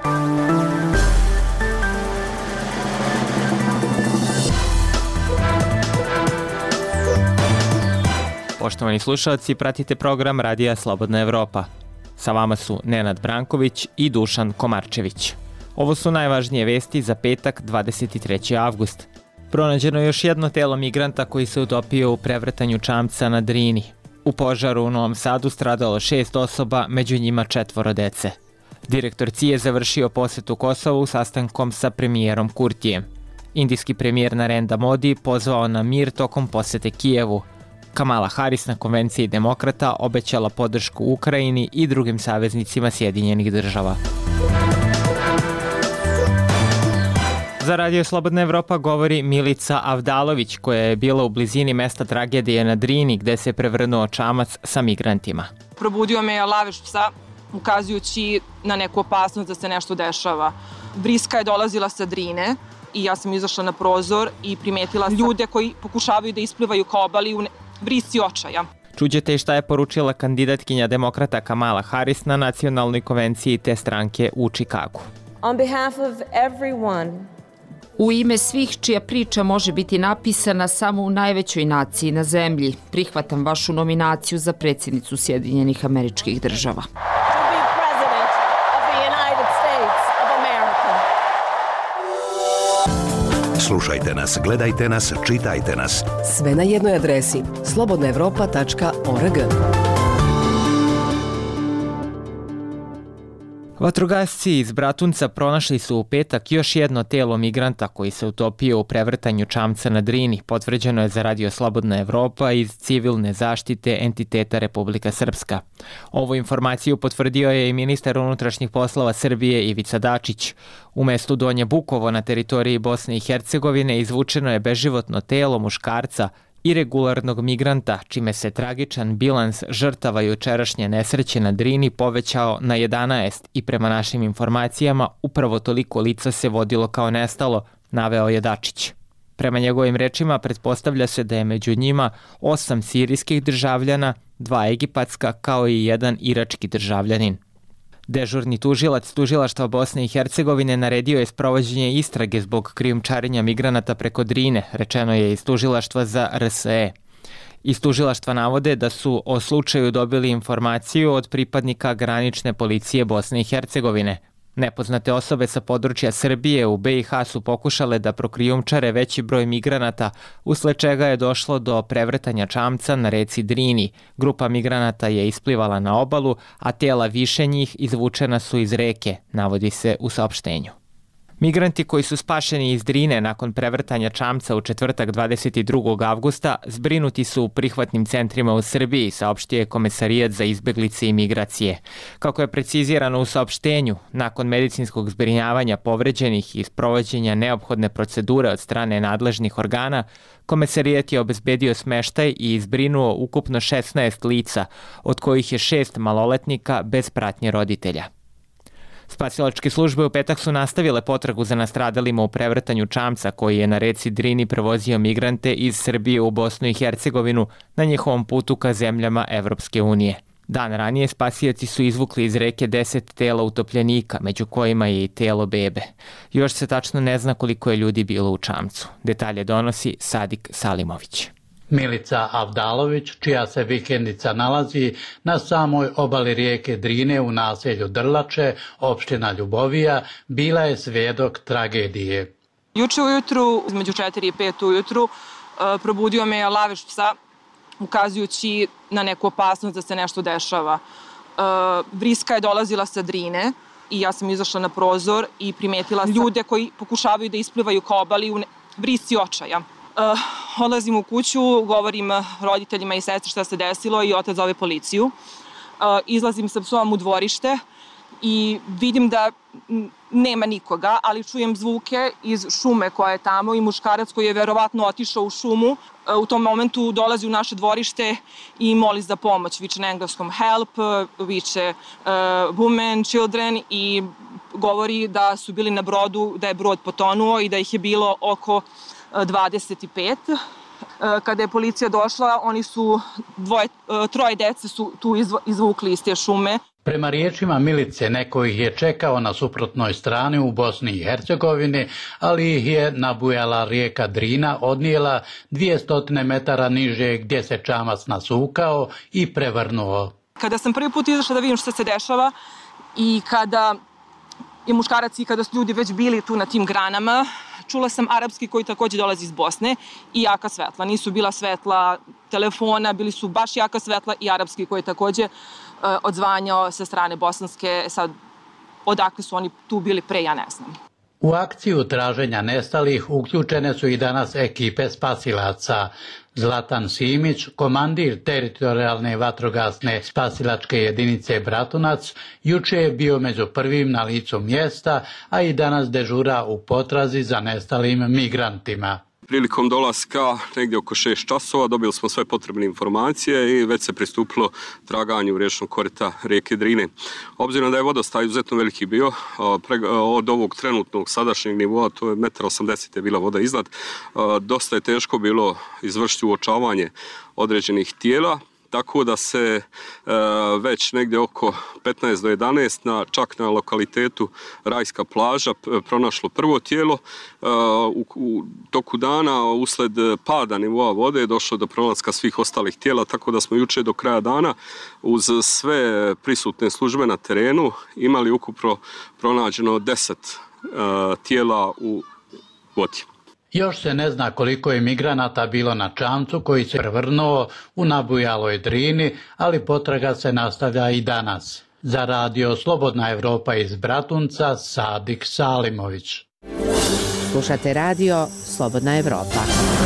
Poštovani slušalci, pratite program Radija Slobodna Evropa. Sa vama su Nenad Branković i Dušan Komarčević. Ovo su najvažnije vesti za petak 23. avgust. Pronađeno je još jedno telo migranta koji se utopio u prevrtanju čamca na Drini. U požaru u Novom Sadu stradalo 6 osoba, među njima 4 dece. Direktor CIA završio posetu Kosovu sastankom sa premijerom Kurtijem. Indijski premijer Narendra Modi pozvao na mir tokom posete Kijevu. Kamala Harris na konvenciji demokrata obećala podršku Ukrajini i drugim saveznicima Sjedinjenih država. Za Radio Slobodna Evropa govori Milica Avdalović, koja je bila u blizini mesta tragedije na Drini gde se prevrnuo čamac sa migrantima. Probudio me je lavež psa, ukazujući na neku opasnost da se nešto dešava. Vriska je dolazila sa Drine i ja sam izašla na prozor i primetila ljude koji pokušavaju da isplivaju ka obali u vrisci očaja. Čuđete i šta je poručila kandidatkinja demokrata Kamala Harris na nacionalnoj konvenciji te stranke u Čikagu. On behalf of everyone, u ime svih čija priča može biti napisana samo u najvećoj naciji na zemlji, prihvatam vašu nominaciju za predsjednicu Sjedinjenih Američkih Država. Slušajte nas, gledajte nas, čitajte nas. Sve na jednoj adresi slobodnaevropa.org. Vatrogasci iz Bratunca pronašli su u petak još jedno telo migranta koji se utopio u prevrtanju čamca na Drini, potvrđeno je za Radio Slobodna Evropa iz civilne zaštite entiteta Republika Srpska. Ovu informaciju potvrdio je i ministar unutrašnjih poslova Srbije Ivica Dačić. U mestu Donje Bukovo na teritoriji Bosne i Hercegovine izvučeno je beživotno telo muškarca, iregularnog migranta, čime se tragičan bilans žrtava jučerašnje nesreće na Drini povećao na 11 i prema našim informacijama upravo toliko lica se vodilo kao nestalo, naveo je Dačić. Prema njegovim rečima pretpostavlja se da je među njima 8 sirijskih državljana, 2 egipatska kao i 1 irački državljanin. Dežurni tužilac Tužilaštva Bosne i Hercegovine naredio je sprovođenje istrage zbog krijumčarenja migranata preko Drine, rečeno je iz Tužilaštva za RSE. Iz Tužilaštva navode da su o slučaju dobili informaciju od pripadnika granične policije Bosne i Hercegovine. Nepoznate osobe sa područja Srbije u BiH su pokušale da prokrijumčare veći broj migranata, usled čega je došlo do prevrtanja čamca na reci Drini. Grupa migranata je isplivala na obalu, a tela više njih izvučena su iz reke, navodi se u saopštenju. Migranti koji su spašeni iz Drine nakon prevrtanja čamca u četvrtak 22. avgusta zbrinuti su u prihvatnim centrima u Srbiji, saopštio je Komesarijat za izbeglice i migracije. Kako je precizirano u saopštenju, nakon medicinskog zbrinjavanja povređenih i sprovođenja neophodne procedure od strane nadležnih organa, Komesarijat je obezbedio smeštaj i zbrinuo ukupno 16 lica, od kojih je 6 maloletnika bez pratnje roditelja. Spasilačke službe u petak su nastavile potragu za nastradalima u prevrtanju čamca koji je na reci Drini prevozio migrante iz Srbije u Bosnu i Hercegovinu na njihovom putu ka zemljama Evropske unije. Dan ranije spasioci su izvukli iz reke 10 tela utopljenika, među kojima je i telo bebe. Još se tačno ne zna koliko je ljudi bilo u čamcu. Detalje donosi Sadik Salimović. Milica Avdalović, čija se vikendica nalazi na samoj obali rijeke Drine u naselju Drlače, opština Ljubovija, bila je svjedok tragedije. Juče ujutru, između 4 i 5 ujutru, probudio me je lavež psa, ukazujući na neku opasnost da se nešto dešava. Vriska je dolazila sa Drine i ja sam izašla na prozor i primetila ljude koji pokušavaju da isplivaju ka obali u vrisci očaja. Odlazim u kuću, govorim roditeljima i sestri šta se desilo i otac zove policiju. Izlazim sa psom u dvorište i vidim da nema nikoga, ali čujem zvuke iz šume koja je tamo i muškarac koji je verovatno otišao u šumu. U tom momentu dolazi u naše dvorište i moli za pomoć. Viče na engleskom help, viče women, children i govori da su bili na brodu, da je brod potonuo i da ih je bilo oko 25. Kada je policija došla, oni su troje dece su tu izvukli iz te šume. Prema riječima Milice, neko ih je čekao na suprotnoj strani u Bosni i Hercegovini, ali ih je nabujala rijeka Drina, odnijela 200 metara niže gdje se čamac nasukao i prevrnuo. Kada sam prvi put izašla da vidim što se dešava i kada je muškarac i kada su ljudi već bili tu na tim granama, čula sam arapski koji takođe dolazi iz Bosne i jaka svetla. Nisu bila svetla telefona, bili su baš jaka svetla i arapski koji je takođe odzvanjao sa strane bosanske. Sad, odakle su oni tu bili pre, ja ne znam. U akciju traženja nestalih uključene su i danas ekipe spasilaca. Zlatan Simić, komandir teritorijalne vatrogasne spasilačke jedinice Bratunac, juče je bio među prvim na licu mjesta, a i danas dežura u potrazi za nestalim migrantima. Prilikom dolaska negdje oko 6 časova dobili smo sve potrebne informacije i već se pristupilo traganju riječnog korita rijeke Drine. Obzirom da je vodostaj izuzetno veliki bio, od ovog trenutnog sadašnjeg nivoa, to je 1,80 m je bila voda iznad, dosta je teško bilo izvršiti uočavanje određenih tijela, tako da se već negdje oko 15 do 11 čak na lokalitetu Rajska plaža pronašlo prvo tijelo. U toku dana usled pada nivoa vode je došlo do pronalaska svih ostalih tijela, tako da smo juče do kraja dana uz sve prisutne službe na terenu imali ukupno pronađeno 10 tijela u vodi. Još se ne zna koliko je migranata bilo na čamcu koji se prevrnuo u nabujaloj Drini, ali potraga se nastavlja i danas. Za radio Slobodna Evropa iz Bratunca, Sadik Salimović. Slušate radio Slobodna Evropa.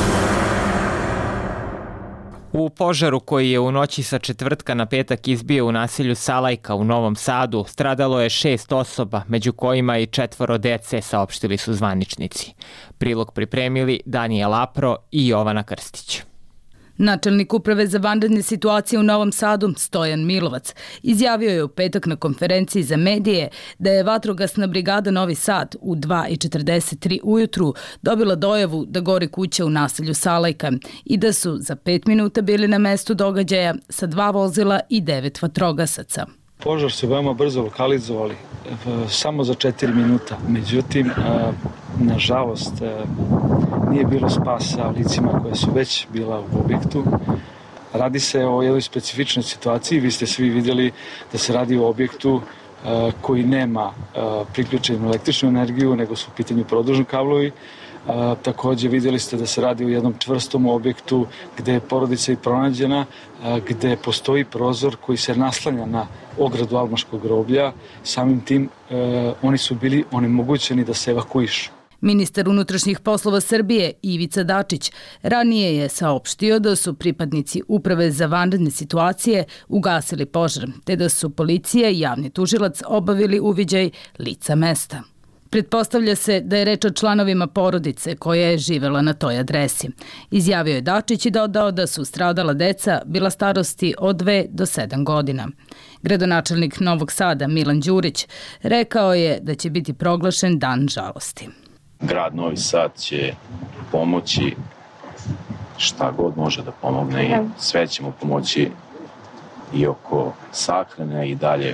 U požaru koji je u noći sa četvrtka na petak izbio u naselju Salajka u Novom Sadu, stradalo je 6 osoba, među kojima i 4 dece, saopštili su zvaničnici. Prilog pripremili Danijel Apro i Jovana Krstić. Načelnik uprave za vanredne situacije u Novom Sadu, Stojan Milovac, izjavio je u petak na konferenciji za medije da je vatrogasna brigada Novi Sad u 2:43 ujutru dobila dojavu da gori kuća u naselju Salajka i da su za 5 minuta bili na mestu događaja sa 2 vozila i 9 vatrogasaca. Požar su veoma brzo lokalizovali, samo za 4 minuta. Međutim, nažalost, nije bilo spasa licima koja su već bila u objektu. Radi se o jednoj specifičnoj situaciji. Vi ste svi vidjeli da se radi o objektu koji nema priključenu električnu energiju, nego su u pitanju produžni kablovi. Također vidjeli ste da se radi o jednom čvrstom objektu gdje je porodica i pronađena, gdje postoji prozor koji se naslanja na ogradu Almaškog groblja. Samim tim oni su bili onemogućeni da se evakuišu. Ministar unutrašnjih poslova Srbije Ivica Dačić ranije je saopštio da su pripadnici Uprave za vanredne situacije ugasili požar, te da su policija i javni tužilac obavili uviđaj lica mesta. Pretpostavlja se da je reč o članovima porodice koja je živela na toj adresi. Izjavio je Dačić i dodao da su stradala deca bila starosti od 2 do 7 godina. Gradonačelnik Novog Sada Milan Đurić rekao je da će biti proglašen dan žalosti. Grad Novi Sad će pomoći šta god može da pomogne i sve ćemo pomoći i oko sahrane i dalje.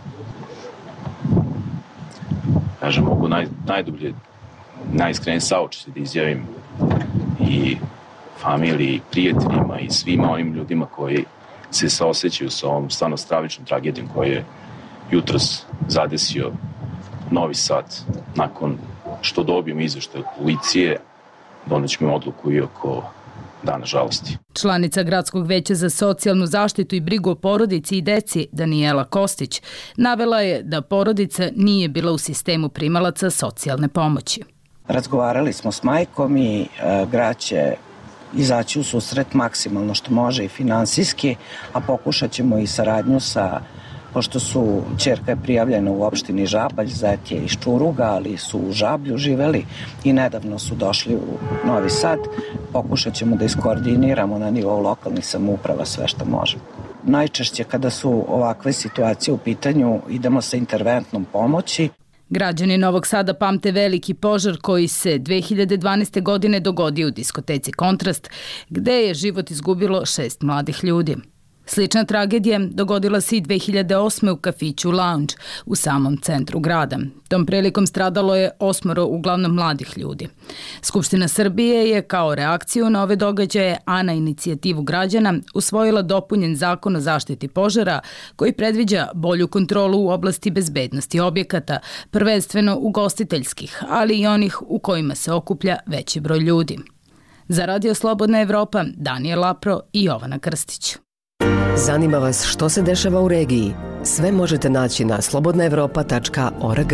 Kažem, mogu najdublje, najiskrenije saučešće da izjavim i familiji, i prijateljima i svima onim ljudima koji se saosećaju sa ovom stvarno stravičnom tragedijom koja je jutros zadesio Novi Sad. Nakon što dobijem izveštaj od policije, donećemo odluku i oko dana žalosti. Članica Gradskog veća za socijalnu zaštitu i brigu o porodici i deci, Danijela Kostić, navela je da porodica nije bila u sistemu primalaca socijalne pomoći. Razgovarali smo s majkom i grad će izaći u susret maksimalno što može i finansijski, a pokušat ćemo i saradnju sa, pošto su ćerka je prijavljena u opštini Žabalj, zet je iz Čuruga, ali su u Žablju živeli i nedavno su došli u Novi Sad. Pokušat ćemo da iskoordiniramo na nivou lokalnih samouprava sve što možemo. Najčešće kada su ovakve situacije u pitanju idemo sa interventnom pomoći. Građani Novog Sada pamte veliki požar koji se 2012. godine dogodio u diskoteci Kontrast, gde je život izgubilo 6 mladih ljudi. Slična tragedija dogodila se i 2008. u kafiću Lounge u samom centru grada. Tom prilikom stradalo je 8 uglavnom mladih ljudi. Skupština Srbije je kao reakciju na ove događaje, a na inicijativu građana, usvojila dopunjen zakon o zaštiti požara koji predviđa bolju kontrolu u oblasti bezbednosti objekata, prvenstveno ugostiteljskih, ali i onih u kojima se okuplja veći broj ljudi. Za Radio Slobodna Evropa, Danijel Lapro i Jovana Krstić. Zanima vas što se dešava u regiji? Sve možete naći na slobodnaevropa.org.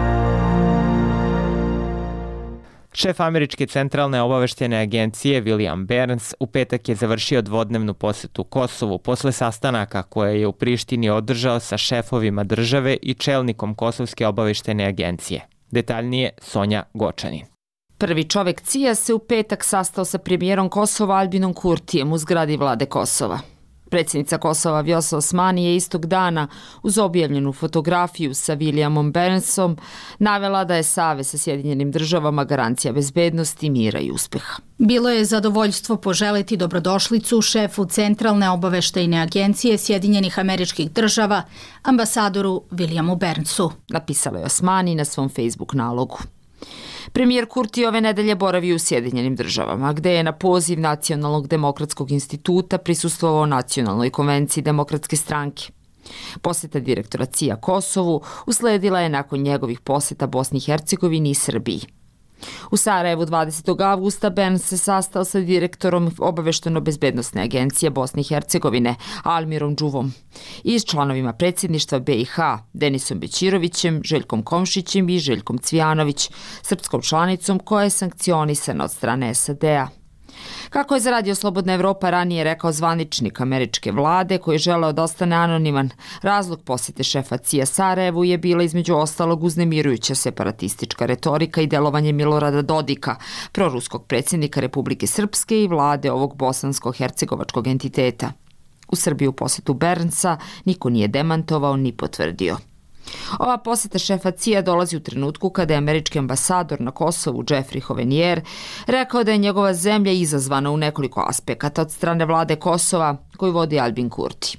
Šef Američke centralne obaveštene agencije William Burns u petak je završio dvodnevnu posetu Kosovu posle sastanaka koje je u Prištini održao sa šefovima države i čelnikom Kosovske obaveštene agencije. Detaljnije Sonja Gočanin. Prvi čovek CIA se u petak sastao sa premijerom Kosova Albinom Kurtijem u zgradi vlade Kosova. Predsjednica Kosova Vjosa Osmani je istog dana uz objavljenu fotografiju sa Williamom Burnsom navela da je savez sa Sjedinjenim državama garancija bezbednosti, mira i uspeha. Bilo je zadovoljstvo poželiti dobrodošlicu šefu Centralne obaveštajne agencije Sjedinjenih Američkih država, ambasadoru Williamu Burnsu, napisala je Osmani na svom Facebook nalogu. Premijer Kurti ove nedelje boravi u Sjedinjenim državama, gde je na poziv Nacionalnog demokratskog instituta prisustvovao Nacionalnoj konvenciji demokratske stranke. Poseta direktora CIA Kosovu usledila je nakon njegovih poseta Bosni i Hercegovini i Srbiji. U Sarajevu 20. avgusta Burns se sastao sa direktorom Obavešteno-bezbednosne agencije Bosne i Hercegovine Almirom Džuvom i s članovima predsjedništva BiH Denisom Bećirovićem, Željkom Komšićem i Željkom Cvijanović, srpskom članicom koja je sankcionisana od strane SAD-a. Kako je za Radio Slobodna Evropa ranije rekao zvaničnik američke vlade koji je želeo da ostane anoniman, razlog posjete šefa CIA Sarajevu je bila između ostalog uznemirujuća separatistička retorika i delovanje Milorada Dodika, proruskog predsjednika Republike Srpske i vlade ovog bosansko-hercegovačkog entiteta. U Srbiju posjetu Burnsa niko nije demantovao ni potvrdio. Ova poseta šefa CIA dolazi u trenutku kada je američki ambasador na Kosovu Jeffrey Hovenier rekao da je njegova zemlja izazvana u nekoliko aspekata od strane vlade Kosova koju vodi Albin Kurti.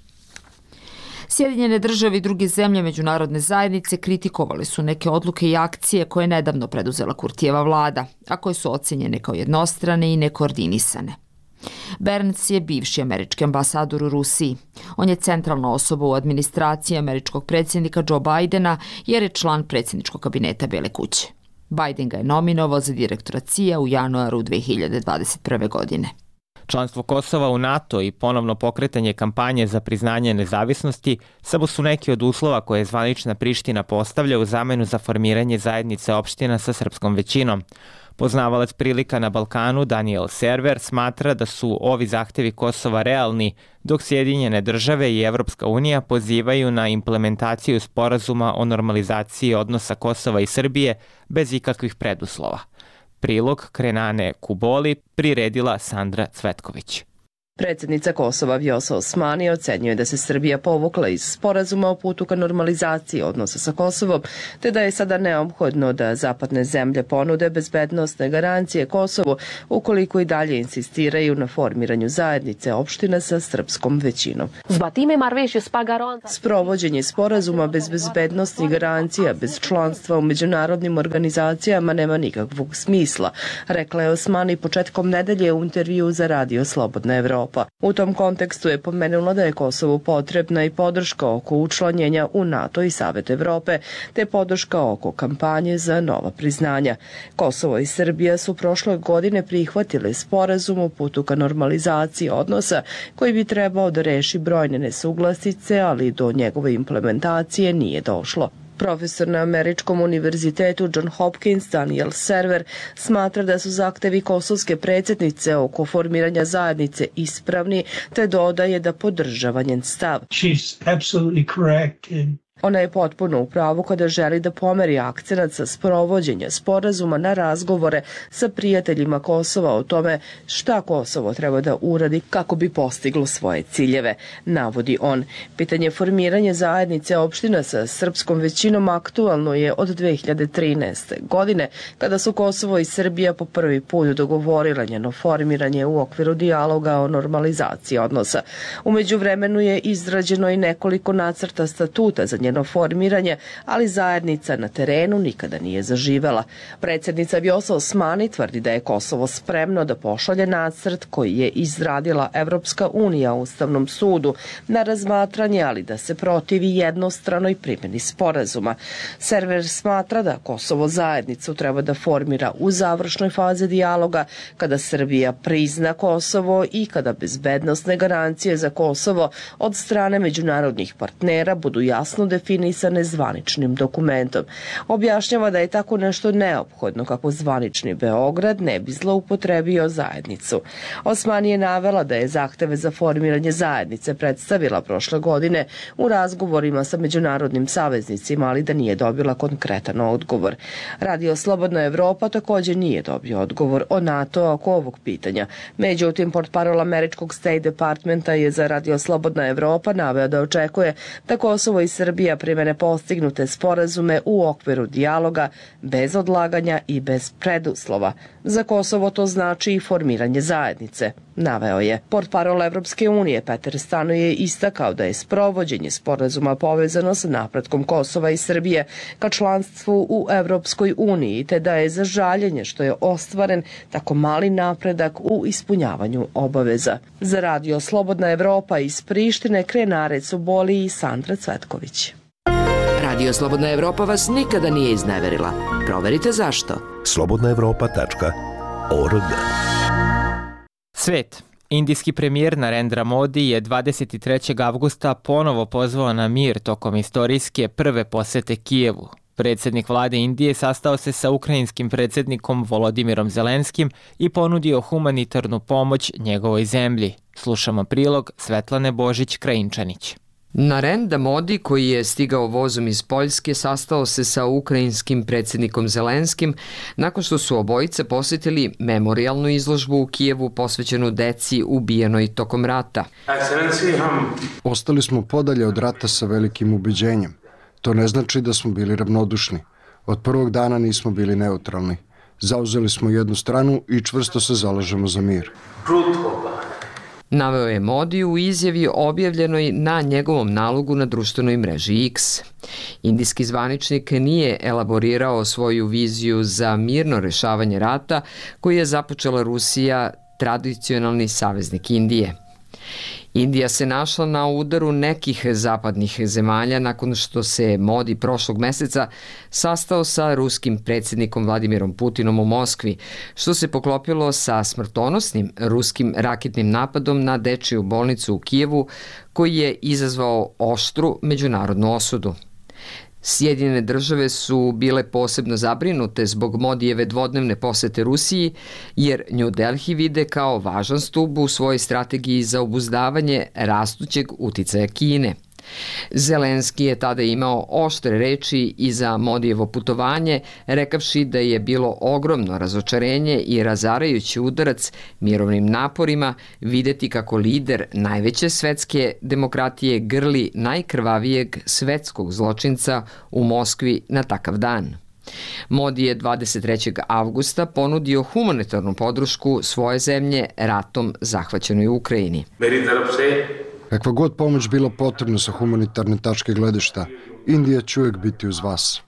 Sjedinjene države i druge zemlje međunarodne zajednice kritikovali su neke odluke i akcije koje je nedavno preduzela Kurtijeva vlada, a koje su ocenjene kao jednostrane i nekoordinisane. Burns je bivši američki ambasador u Rusiji. On je centralna osoba u administraciji američkog predsjednika Joe Bidena jer je član predsjedničkog kabineta Bele kuće. Biden ga je nominovao za direktora CIA u januaru 2021. godine. Članstvo Kosova u NATO i ponovno pokretanje kampanje za priznanje nezavisnosti samo su neki od uslova koje zvanična Priština postavlja u zamenu za formiranje zajednice opština sa srpskom većinom. Poznavalac prilika na Balkanu Daniel Server smatra da su ovi zahtevi Kosova realni, dok Sjedinjene države i Evropska unija pozivaju na implementaciju sporazuma o normalizaciji odnosa Kosova i Srbije bez ikakvih preduslova. Prilog Krenane Kuboli priredila Sandra Cvetković. Predsjednica Kosova Vjosa Osmani ocenjuje da se Srbija povukla iz sporazuma o putu ka normalizaciji odnosa sa Kosovom, te da je sada neophodno da zapadne zemlje ponude bezbednosne garancije Kosovu ukoliko i dalje insistiraju na formiranju zajednice opština sa srpskom većinom. Sprovođenje sporazuma bez bezbednostnih garancija, bez članstva u međunarodnim organizacijama nema nikakvog smisla, rekla je Osmani početkom nedelje u intervju za Radio Slobodna Evropa. U tom kontekstu je pomenula da je Kosovu potrebna i podrška oko učlanjenja u NATO i Savet Evrope, te podrška oko kampanje za nova priznanja. Kosovo i Srbija su prošle godine prihvatile sporazum o putu ka normalizaciji odnosa koji bi trebao da reši brojne nesuglasice, ali do njegove implementacije nije došlo. Profesor na Američkom univerzitetu John Hopkins Daniel Server smatra da su zahtevi kosovske predsjednice oko formiranja zajednice ispravni, te dodaje da podržava njen stav. Ona je potpuno u pravu kada želi da pomeri akcenat sa sprovođenja sporazuma na razgovore sa prijateljima Kosova o tome šta Kosovo treba da uradi kako bi postiglo svoje ciljeve, navodi on. Pitanje formiranja zajednice opština sa srpskom većinom aktualno je od 2013. godine, kada su Kosovo i Srbija po prvi put dogovorila njeno formiranje u okviru dijaloga o normalizaciji odnosa. Umeđu vremenu je izrađeno i nekoliko nacrta statuta za njeno formiranje, ali zajednica na terenu nikada nije zaživela. Predsjednica Vjosa Osmani tvrdi da je Kosovo spremno da pošalje nacrt koji je izradila Evropska unija Ustavnom sudu na razmatranje, ali da se protivi jednostranoj primjeni sporazuma. Server smatra da Kosovo zajednicu treba da formira u završnoj fazi dijaloga, kada Srbija prizna Kosovo i kada bezbednosne garancije za Kosovo od strane međunarodnih partnera budu jasno definisane zvaničnim dokumentom. Objašnjava da je tako nešto neophodno kako zvanični Beograd ne bi zloupotrebio zajednicu. Osmani je navela da je zahteve za formiranje zajednice predstavila prošle godine u razgovorima sa međunarodnim saveznicima, ali da nije dobila konkretan odgovor. Radio Slobodna Evropa također nije dobio odgovor o NATO oko ovog pitanja. Međutim, portparol američkog State Departmenta je za Radio Slobodna Evropa naveo da očekuje da Kosovo i Srbija primene postignute sporazume u okviru dijaloga bez odlaganja i bez preduslova. Za Kosovo to znači i formiranje zajednice, naveo je. Portparol Evropske unije Peter Stano je istakao da je sprovođenje sporazuma povezano sa napretkom Kosova i Srbije ka članstvu u Evropskoj uniji, te da je za žaljenje što je ostvaren tako mali napredak u ispunjavanju obaveza. Za Radio Slobodna Evropa iz Prištine Krenarec u Boli i Sandra Cvetković. Radio Slobodna Evropa vas nikada nije izneverila. Proverite zašto. slobodnaevropa.org. Svet. Indijski premijer Narendra Modi je 23. avgusta ponovo pozvao na mir tokom istorijske prve posete Kijevu. Predsjednik vlade Indije sastao se sa ukrajinskim predsjednikom Volodimirom Zelenskim i ponudio humanitarnu pomoć njegovoj zemlji. Slušamo prilog Svetlane Božić-Krajinčanić. Narendra Modi, koji je stigao vozom iz Poljske, sastao se sa ukrajinskim predsjednikom Zelenskim nakon što su obojice posjetili memorijalnu izložbu u Kijevu posvećenu deci ubijenoj tokom rata. Ostali smo podalje od rata sa velikim ubeđenjem. To ne znači da smo bili ravnodušni. Od prvog dana nismo bili neutralni. Zauzeli smo jednu stranu i čvrsto se zalažemo za mir. Naveo je Modi u izjavi objavljenoj na njegovom nalogu na društvenoj mreži X. Indijski zvaničnik nije elaborirao svoju viziju za mirno rešavanje rata koji je započela Rusija, tradicionalni saveznik Indije. Indija se našla na udaru nekih zapadnih zemalja nakon što se Modi prošlog meseca sastao sa ruskim predsjednikom Vladimirom Putinom u Moskvi, što se poklopilo sa smrtonosnim ruskim raketnim napadom na dečiju bolnicu u Kijevu, koji je izazvao oštru međunarodnu osudu. Sjedinjene države su bile posebno zabrinute zbog Modijeve dvodnevne posete Rusiji, jer New Delhi vide kao važan stub u svojoj strategiji za obuzdavanje rastućeg uticaja Kine. Zelenski je tada imao oštre reči i za Modijevo putovanje, rekavši da je bilo ogromno razočarenje i razarajući udarac mirovnim naporima videti kako lider najveće svetske demokratije grli najkrvavijeg svetskog zločinca u Moskvi na takav dan. Modi je 23. avgusta ponudio humanitarnu podršku svoje zemlje ratom zahvaćenoj Ukrajini. Kakva god pomoć bila potrebna sa humanitarne tačke gledišta, Indija će uvijek biti uz vas.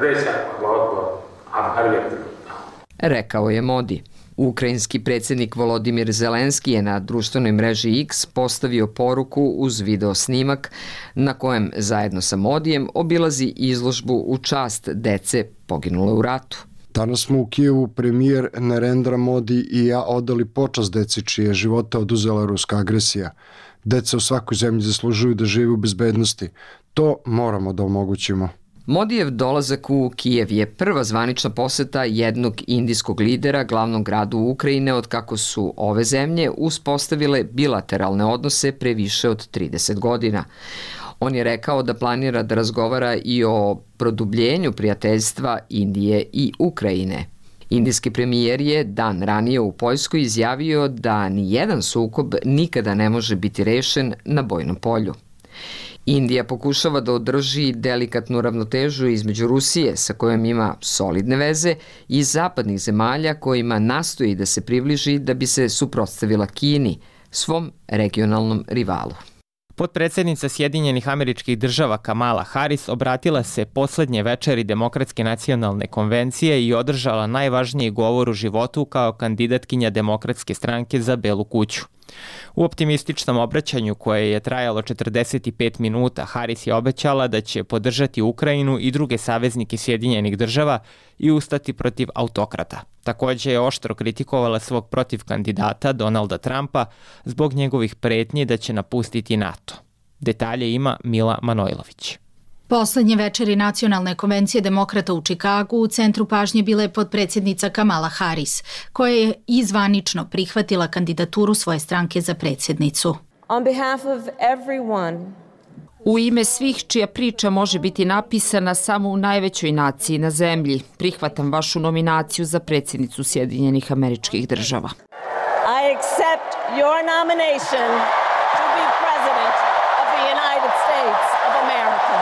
Rekao je Modi. Ukrajinski predsjednik Volodimir Zelenski je na društvenoj mreži X postavio poruku uz video snimak na kojem zajedno sa Modijem obilazi izložbu u čast dece poginule u ratu. Danas smo u Kijevu premijer Narendra Modi i ja odali počast deci čije živote oduzela ruska agresija. Deca u svakoj zemlji zaslužuju da žive u bezbednosti. To moramo da omogućimo. Modijev dolazak u Kijev je prva zvanična poseta jednog indijskog lidera glavnom gradu Ukrajine od kako su ove zemlje uspostavile bilateralne odnose pre više od 30 godina. On je rekao da planira da razgovara i o produbljenju prijateljstva Indije i Ukrajine. Indijski premijer je dan ranije u Poljskoj izjavio da nijedan sukob nikada ne može biti rešen na bojnom polju. Indija pokušava da održi delikatnu ravnotežu između Rusije, sa kojom ima solidne veze, i zapadnih zemalja kojima nastoji da se približi da bi se suprotstavila Kini, svom regionalnom rivalu. Potpredsednica Sjedinjenih Američkih Država Kamala Harris obratila se poslednje večeri Demokratske nacionalne konvencije i održala najvažniji govor u životu kao kandidatkinja Demokratske stranke za Belu kuću. U optimističnom obraćanju koje je trajalo 45 minuta, Harris je obećala da će podržati Ukrajinu i druge saveznike Sjedinjenih Država i ustati protiv autokrata. Takođe je oštro kritikovala svog protivkandidata Donalda Trumpa zbog njegovih pretnji da će napustiti NATO. Detalje ima Mila Manojlović. Poslednje večeri Nacionalne konvencije demokrata u Čikagu u centru pažnje bila je potpredsjednica Kamala Harris, koja je izvanično prihvatila kandidaturu svoje stranke za predsjednicu. On behalf of everyone, u ime svih čija priča može biti napisana samo u najvećoj naciji na zemlji, prihvatam vašu nominaciju za predsjednicu Sjedinjenih Američkih Država. I accept your nomination to be president of the United States of America.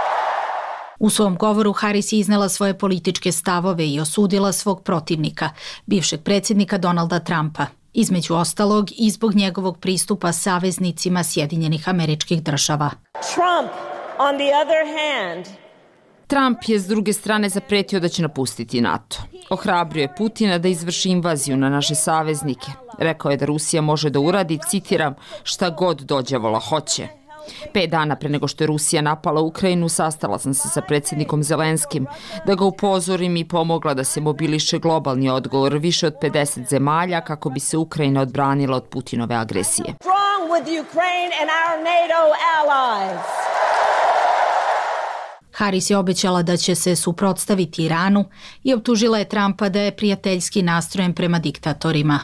U svom govoru Harris je iznela svoje političke stavove i osudila svog protivnika, bivšeg predsjednika Donalda Trumpa, između ostalog i zbog njegovog pristupa saveznicima Sjedinjenih Američkih Država. Trump, on the other hand, Trump je s druge strane zapretio da će napustiti NATO. Ohrabrio je Putina da izvrši invaziju na naše saveznike. Rekao je da Rusija može da uradi, citiram, šta god dođavola hoće. 5 dana pre nego što je Rusija napala Ukrajinu, sastala sam se sa predsjednikom Zelenskim da ga upozorim i pomogla da se mobiliše globalni odgovor više od 50 zemalja kako bi se Ukrajina odbranila od Putinove agresije. strong with Ukraine and our NATO allies. Harris je obećala da će se suprotstaviti Iranu i optužila je Trumpa da je prijateljski nastrojen prema diktatorima.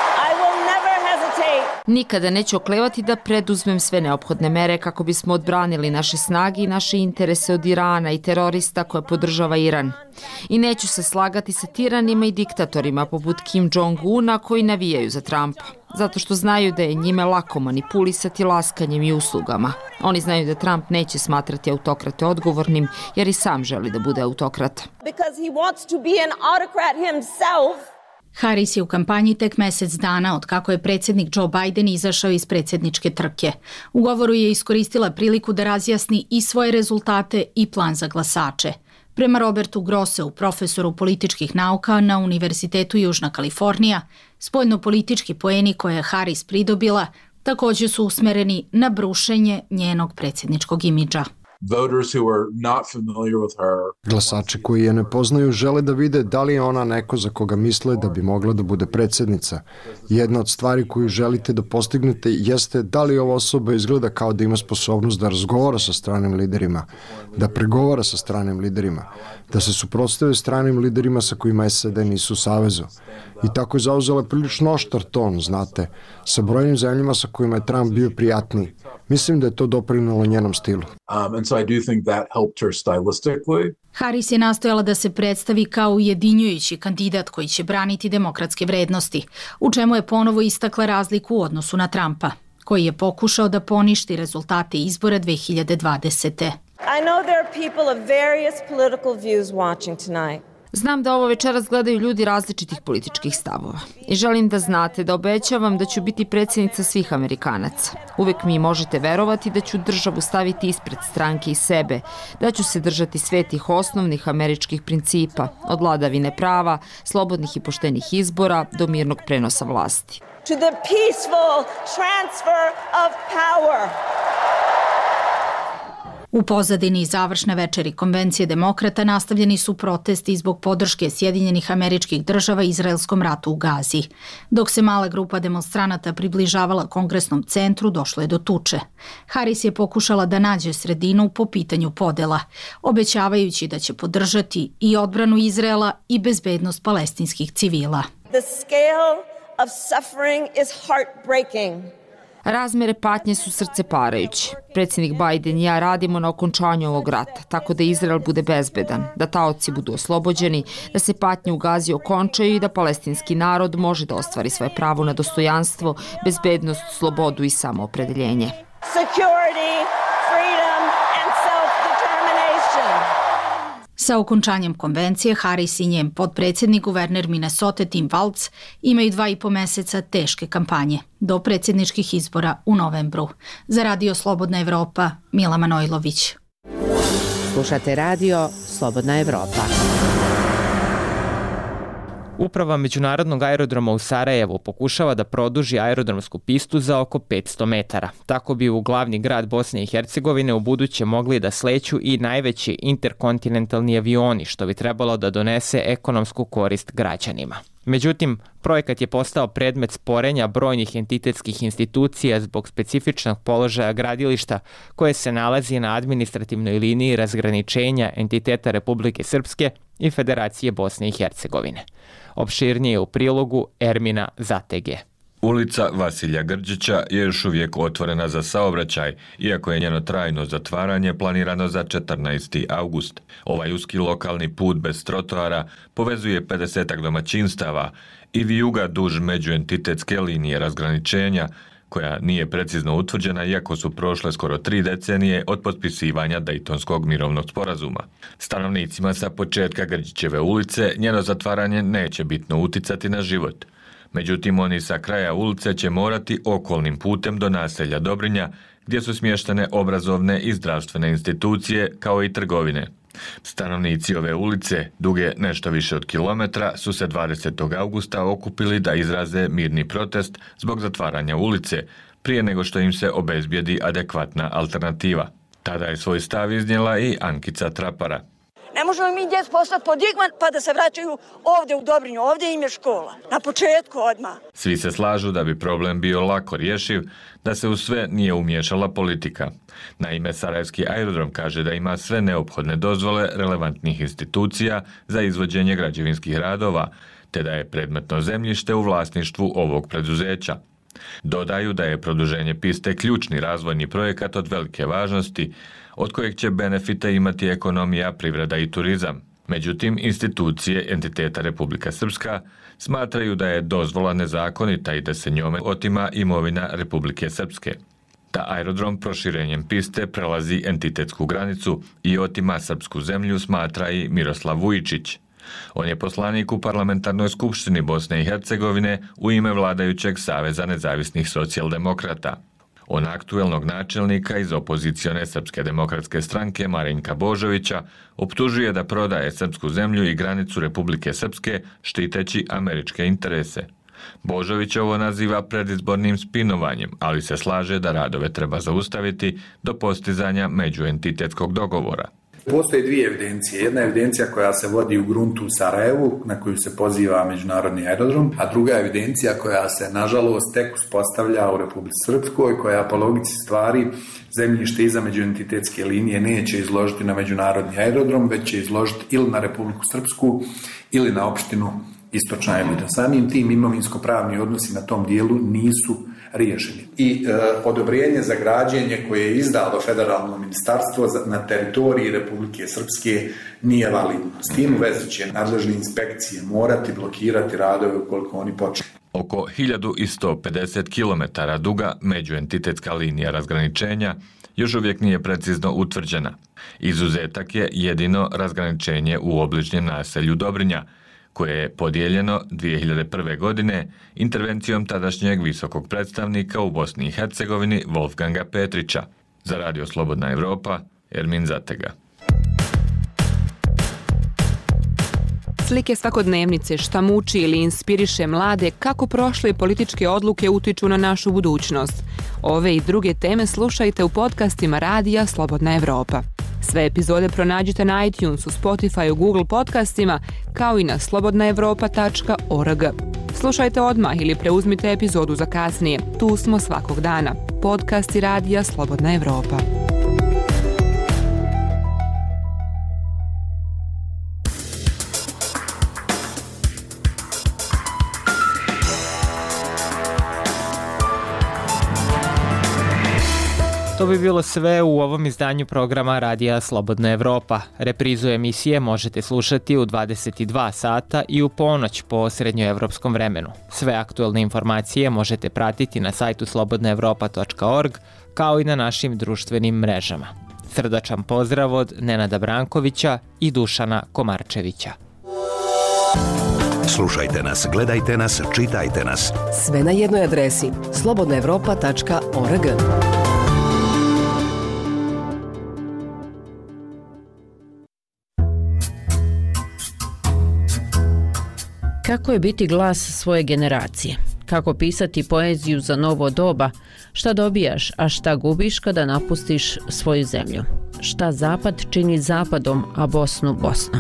Nikada neću oklevati da preduzmem sve neophodne mere kako bismo odbranili naše snage i naše interese od Irana i terorista koje podržava Iran. I neću se slagati sa tiranima i diktatorima poput Kim Jong-una koji navijaju za Trumpa, zato što znaju da je njime lako manipulisati laskanjem i uslugama. Oni znaju da Trump neće smatrati autokrate odgovornim jer i sam želi da bude autokrata. Because he wants to be an autocrat himself. Harris je u kampanji tek mesec dana od kako je predsjednik Joe Biden izašao iz predsjedničke trke. U govoru je iskoristila priliku da razjasni i svoje rezultate i plan za glasače. Prema Robertu Grosseu, profesoru političkih nauka na Univerzitetu Južna Kalifornija, spoljno-politički poeni koje je Harris pridobila također su usmereni na brušenje njenog predsjedničkog imidža. Glasači koji je ne poznaju žele da vide da li je ona neko za koga misle da bi mogla da bude predsjednica. Jedna od stvari koju želite da postignete jeste da li ova osoba izgleda kao da ima sposobnost da razgovara sa stranim liderima, da pregovara sa stranim liderima, da se suprotstave stranim liderima sa kojima SAD nisu u savezu. I tako je zauzela prilično oštar ton, znate, sa brojnim zemljama sa kojima je Trump bio prijatniji. Mislim da je to doprinelo njenom stilu. Harris je nastojala da se predstavi kao ujedinjujući kandidat koji će braniti demokratske vrednosti, u čemu je ponovo istakla razliku u odnosu na Trumpa, koji je pokušao da poništi rezultate izbora 2020. I know there are people of various political views watching tonight. Znam da ovo večeras gledaju ljudi različitih političkih stavova i želim da znate da obećavam da ću biti predsjednica svih Amerikanaca. Uvek mi možete verovati da ću državu staviti ispred stranke i sebe, da ću se držati svetih osnovnih američkih principa, od vladavine prava, slobodnih i poštenih izbora do mirnog prenosa vlasti. To the peaceful transfer of power. U pozadini završne večeri konvencije demokrata nastavljeni su protesti zbog podrške Sjedinjenih Američkih Država izraelskom ratu u Gazi. Dok se mala grupa demonstranata približavala kongresnom centru, došlo je do tuče. Harris je pokušala da nađe sredinu po pitanju podela, obećavajući da će podržati i odbranu Izraela i bezbednost palestinskih civila. The scale of suffering is heartbreaking. Razmere patnje su srceparajući. Predsjednik Biden i ja radimo na okončanju ovog rata, tako da Izrael bude bezbedan, da taoci budu oslobođeni, da se patnje u Gazi okončaju i da palestinski narod može da ostvari svoje pravo na dostojanstvo, bezbednost, slobodu i samoopredeljenje. Security, freedom and self-determination. Sa okončanjem konvencije, Harris i njen potpredsjednik guverner Minnesota Tim Walz imaju 2,5 meseca teške kampanje do predsjedničkih izbora u novembru. Za Radio Slobodna Evropa, Mila Manojlović. Slušate radio Slobodna Evropa. Uprava Međunarodnog aerodroma u Sarajevu pokušava da produži aerodromsku pistu za oko 500 metara. Tako bi u glavni grad Bosne i Hercegovine u buduće mogli da sleću i najveći interkontinentalni avioni, što bi trebalo da donese ekonomsku korist građanima. Međutim, projekat je postao predmet sporenja brojnih entitetskih institucija zbog specifičnog položaja gradilišta koje se nalazi na administrativnoj liniji razgraničenja entiteta Republike Srpske i Federacije Bosne i Hercegovine. Opširnije u prilogu Ermina Zatege. Ulica Vasilja Grđića je još uvijek otvorena za saobraćaj, iako je njeno trajno zatvaranje planirano za 14. august. Ovaj uski lokalni put bez trotoara povezuje 50 domaćinstava i vijuga duž međuentitetske linije razgraničenja, koja nije precizno utvrđena iako su prošle skoro 3 decenije od potpisivanja Dejtonskog mirovnog sporazuma. Stanovnicima sa početka Grđićeve ulice njeno zatvaranje neće bitno uticati na život. Međutim, oni sa kraja ulice će morati okolnim putem do naselja Dobrinja, gdje su smještene obrazovne i zdravstvene institucije, kao i trgovine. Stanovnici ove ulice, duge nešto više od kilometra, su se 20. augusta okupili da izraze mirni protest zbog zatvaranja ulice, prije nego što im se obezbijedi adekvatna alternativa. Tada je svoj stav iznijela i Ankica Trapara. Ne možemo mi djecu poslati pod Igman pa da se vraćaju ovdje u Dobrinju, ovdje im je škola. Na početku odmah. Svi se slažu da bi problem bio lako rješiv, da se u sve nije umiješala politika. Naime, Sarajevski aerodrom kaže da ima sve neophodne dozvole relevantnih institucija za izvođenje građevinskih radova, te da je predmetno zemljište u vlasništvu ovog preduzeća. Dodaju da je produženje piste ključni razvojni projekat od velike važnosti, od kojeg će benefite imati ekonomija, privreda i turizam. Međutim, institucije entiteta Republika Srpska smatraju da je dozvola nezakonita i da se njome otima imovina Republike Srpske. Da aerodrom proširenjem piste prelazi entitetsku granicu i otima srpsku zemlju, smatra i Miroslav Vujičić. On je poslanik u Parlamentarnoj skupštini Bosne i Hercegovine u ime vladajućeg Saveza nezavisnih socijaldemokrata. On aktuelnog načelnika iz opozicione Srpske demokratske stranke Marinka Božovića optužuje da prodaje srpsku zemlju i granicu Republike Srpske štiteći američke interese. Božović ovo naziva predizbornim spinovanjem, ali se slaže da radove treba zaustaviti do postizanja međuentitetskog dogovora. Postoje dvije evidencije. Jedna evidencija koja se vodi u gruntu u Sarajevu, na koju se poziva Međunarodni aerodrom, a druga evidencija koja se, nažalost, tek uspostavlja u Republici Srpskoj, koja po logici stvari zemljište iza međuentitetske linije neće izložiti na Međunarodni aerodrom, već će izložiti ili na Republiku Srpsku ili na opštinu Istočna Emira. Samim tim imovinsko-pravni odnosi na tom dijelu nisu riješeni. I odobrenje za građenje koje je izdalo federalno ministarstvo na teritoriji Republike Srpske nije validno. S tim u vezi će nadležne inspekcije morati blokirati radove ukoliko oni počnu. Oko 1150 km duga međuentitetska linija razgraničenja još uvijek nije precizno utvrđena. Izuzetak je jedino razgraničenje u obližnjem naselju Dobrinja, koje je podijeljeno 2001. godine intervencijom tadašnjeg visokog predstavnika u Bosni i Hercegovini Wolfganga Petrića. Za Radio Slobodna Evropa, Ermin Zatega. Slike svakodnevnice šta muči ili inspiriše mlade kako prošle političke odluke utiču na našu budućnost. Ove i druge teme slušajte u podcastima Radija Slobodna Evropa. Sve epizode pronađite na iTunesu, Spotify, Google podcastima, kao i na slobodnaevropa.org. Slušajte odmah ili preuzmite epizodu za kasnije. Tu smo svakog dana. Podcasti Radija Slobodna Evropa. To bi bilo sve u ovom izdanju programa Radija Slobodna Evropa. Reprizu emisije možete slušati u 22 sata i u ponoć po srednjoevropskom vremenu. Sve aktuelne informacije možete pratiti na sajtu slobodnaevropa.org kao i na našim društvenim mrežama. Srdačan pozdrav od Nenada Brankovića i Dušana Komarčevića. Slušajte nas, gledajte nas, čitajte nas. Sve na jednoj adresi slobodnaevropa.org. Kako je biti glas svoje generacije? Kako pisati poeziju za novo doba? Šta dobijaš, a šta gubiš kada napustiš svoju zemlju? Šta Zapad čini Zapadom, a Bosnu Bosnom?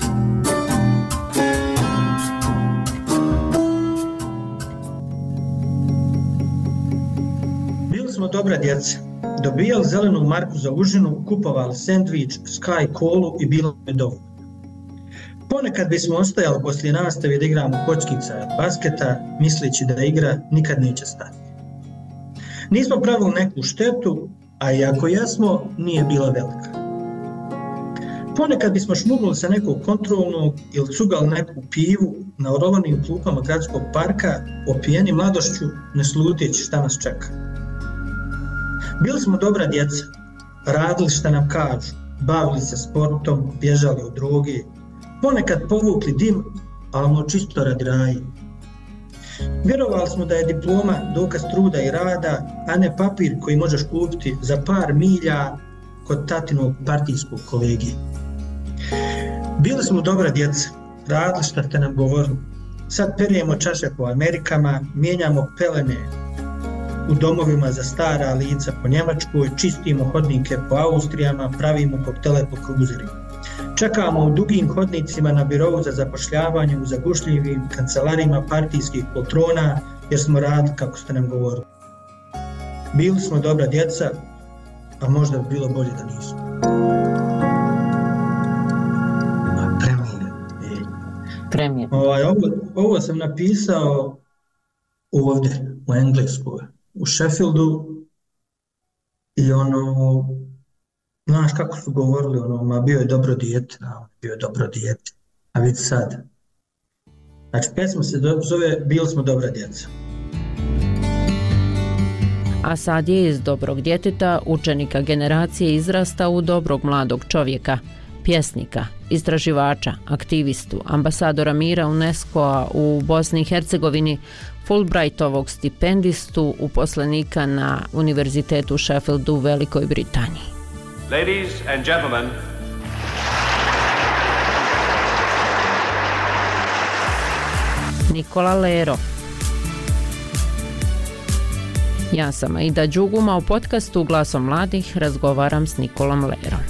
Bili smo dobra djeca. Dobijali zelenu marku za užinu, kupovali sendvič, Sky kolu i bilo je dovoljno. Ponekad bismo ostajali poslije nastave da igramo kockica od basketa, misleći da igra nikad neće stati. Nismo pravili neku štetu, a i ako jesmo, nije bila velika. Ponekad bismo šmugnuli sa nekog kontrolnog ili cugali neku pivu na orovanim klupama gradskog parka, opijeni mladošću, ne slutjeći šta nas čeka. Bili smo dobra djeca, radili šta nam kažu, bavili se sportom, bježali od droge, ponekad povukli dim, ali ono čisto radi raji. Vjerovali smo da je diploma dokaz truda i rada, a ne papir koji možeš kupiti za par milja kod tatinog partijskog kolege. Bili smo dobra djeca, radili što ste nam govorili. Sad perijemo čaše po Amerikama, mijenjamo pelene u domovima za stara lica po Njemačkoj, čistimo hodnike po Austrijama, pravimo koktele po kruzerima. Čekamo u dugim hodnicima na birovu za zapošljavanje u zagušljivim kancelarima partijskih poltrona jer smo radili kako ste nam govorili. Bili smo dobra djeca, a možda bi bilo bolje da nismo. Premijer. Ovo sam napisao ovdje u Engleskoj, u Sheffieldu i znaš kako su govorili, ma bio je dobro dijete, a vidi sad. Znači, pesma se zove Bili smo dobra djeca. A sad je iz dobrog djeteta, učenika generacije izrasta u dobrog mladog čovjeka, pjesnika, istraživača, aktivistu, ambasadora mira UNESCO-a u Bosni i Hercegovini, Fulbrightovog stipendistu, uposlenika na Univerzitetu Sheffieldu u Velikoj Britaniji. Ladies and gentlemen, Nikola Lero. Ja sam Aida Đuguma, u podcastu Glasom mladih razgovaram s Nikolom Lerom.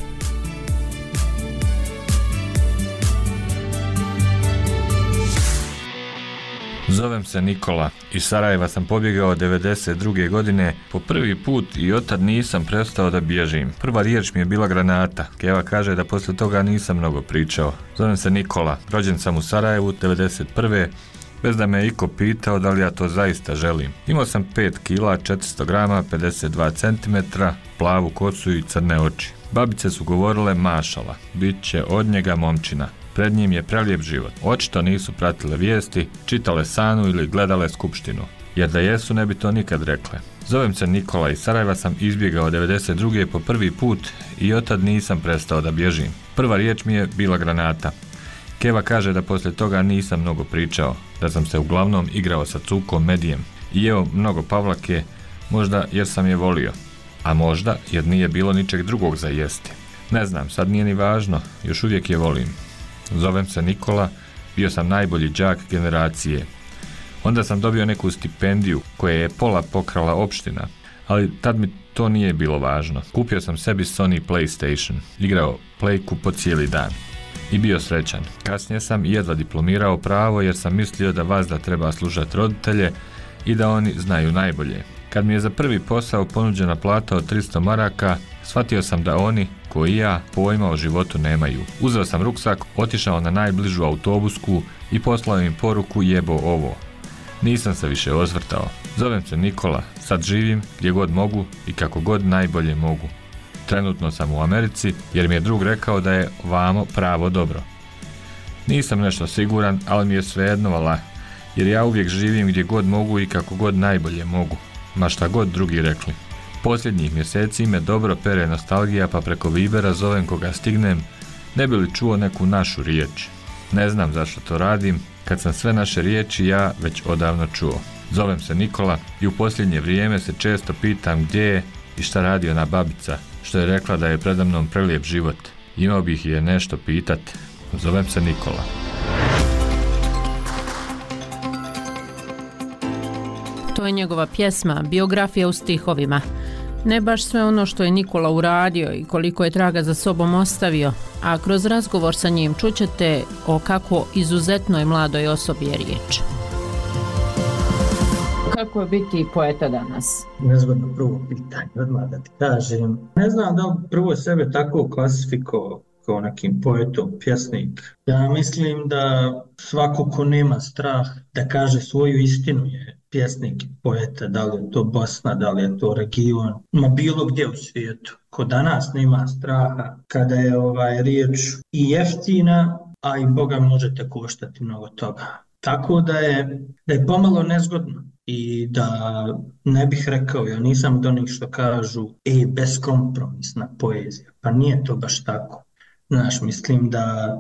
Zovem se Nikola. Iz Sarajeva sam pobjegao 92. godine po prvi put i otad nisam prestao da bježim. Prva riječ mi je bila granata. Keva kaže da poslije toga nisam mnogo pričao. Zovem se Nikola. Rođen sam u Sarajevu 91. bez da me iko pitao da li ja to zaista želim. Imao sam 5 kila, 400 grama, 52 cm, plavu kosu i crne oči. Babice su govorile mašala, bit će od njega momčina. Pred njim je prelijep život. Očito nisu pratile vijesti, čitale Sanu ili gledale Skupštinu. Jer da jesu ne bi to nikad rekle. Zovem se Nikola, iz Sarajeva sam izbjegao 92. po prvi put i otad nisam prestao da bježim. Prva riječ mi je bila granata. Keva kaže da poslije toga nisam mnogo pričao, da sam se uglavnom igrao sa cukom Medijem i jeo mnogo pavlake, možda jer sam je volio, a možda jer nije bilo ničeg drugog za jesti. Ne znam, sad nije ni važno, još uvijek je volim. Zovem se Nikola, bio sam najbolji đak generacije. Onda sam dobio neku stipendiju koje je pola pokrala opština, ali tad mi to nije bilo važno. Kupio sam sebi Sony PlayStation, igrao playku po cijeli dan i bio srećan. Kasnije sam jedva diplomirao pravo jer sam mislio da vazda treba slušati roditelje i da oni znaju najbolje. Kad mi je za prvi posao ponuđena plata od 300 maraka, shvatio sam da oni, koji ja, pojma o životu nemaju. Uzeo sam ruksak, otišao na najbližu autobusku i poslao im poruku jebo ovo. Nisam se više osvrtao. Zovem se Nikola, sad živim gdje god mogu i kako god najbolje mogu. Trenutno sam u Americi jer mi je drug rekao da je vamo pravo dobro. Nisam nešto siguran, ali mi je svejedno vala, jer ja uvijek živim gdje god mogu i kako god najbolje mogu, ma šta god drugi rekli. Posljednjih mjeseci me dobro pere nostalgija, pa preko Vibera zovem koga stignem, ne bi li čuo neku našu riječ. Ne znam zašto to radim, kad sam sve naše riječi ja već odavno čuo. Zovem se Nikola i u posljednje vrijeme se često pitam gdje je i šta radi ona babica, što je rekla da je predamnom prelijep život. Imao bih je nešto pitat. Zovem se Nikola. To je njegova pjesma, biografija u stihovima. Ne baš sve ono što je Nikola uradio i koliko je traga za sobom ostavio, a kroz razgovor sa njim čućete o kako izuzetnoj mladoj osobi je riječ. Kako je biti poeta danas? Nezgodno prvo pitanje, odmah da ti kažem. Ne znam da li prvo sebe tako klasifikovao kao nekim poetom, pjesnik. Ja mislim da svako ko nema strah da kaže svoju istinu je pjesnik i poeta, da li je to Bosna, da li je to region, ma bilo gdje u svijetu. Ko danas nema straha, kada je riječ i jeftina, a i Boga možete koštati mnogo toga. Tako da je pomalo nezgodno i da ne bih rekao, ja nisam od onih što kažu beskompromisna poezija, pa nije to baš tako. Znaš, mislim da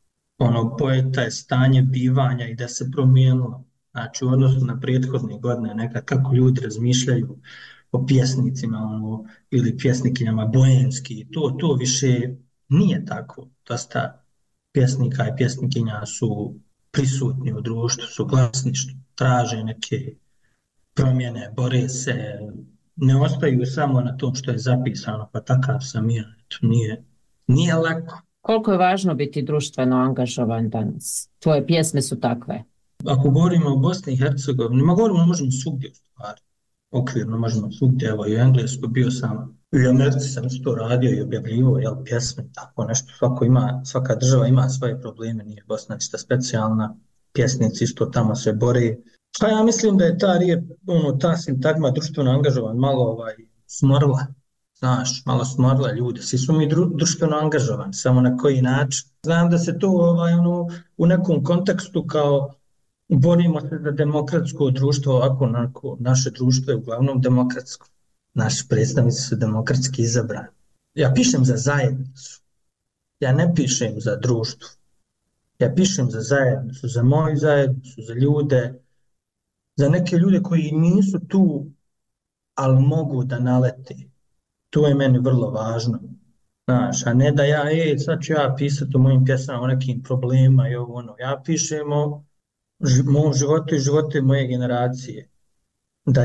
poeta je stanje bivanja i da se promijenilo. Znači, u odnosu na prethodne godine, nekad kako ljudi razmišljaju o pjesnicima ili pjesnikinjama boemski, to više nije tako. Dosta pjesnika i pjesnikinja su prisutni u društvu, su glasni, traže neke promjene, bore se, ne ostaju samo na tom što je zapisano, pa takav sam ja. Nije lako. Koliko je važno biti društveno angažovan danas? Tvoje pjesme su takve. Ako govorimo o Bosni i Hercegovini, možemo svugdje u stvari. Okvirno možemo svugdje, evo i u Engleskoj bio sam, i u Americi sam isto radio i objavljivo pjesme, tako nešto, svaka država ima svoje probleme, nije Bosna ništa specijalna, pjesnici isto tamo se bore. Pa ja mislim da je ta sintagma društveno angažovan malo smorila. Znaš, malo smorila ljude, svi su mi društveno angažovani, samo na koji način. Znam da se to u nekom kontekstu kao borimo se za demokratsko društvo, ovako naše društvo je uglavnom demokratsko. Naši predstavnici su demokratski izabrani. Ja pišem za zajednicu, ja ne pišem za društvo. Ja pišem za zajednicu, za moju zajednicu, za ljude, za neke ljude koji nisu tu, ali mogu da nalete. To je meni vrlo važno, znaš, a ne da sad ću ja pisati u mojim pjesama o nekim problemima i ja pišem o mom životu i životu moje generacije, da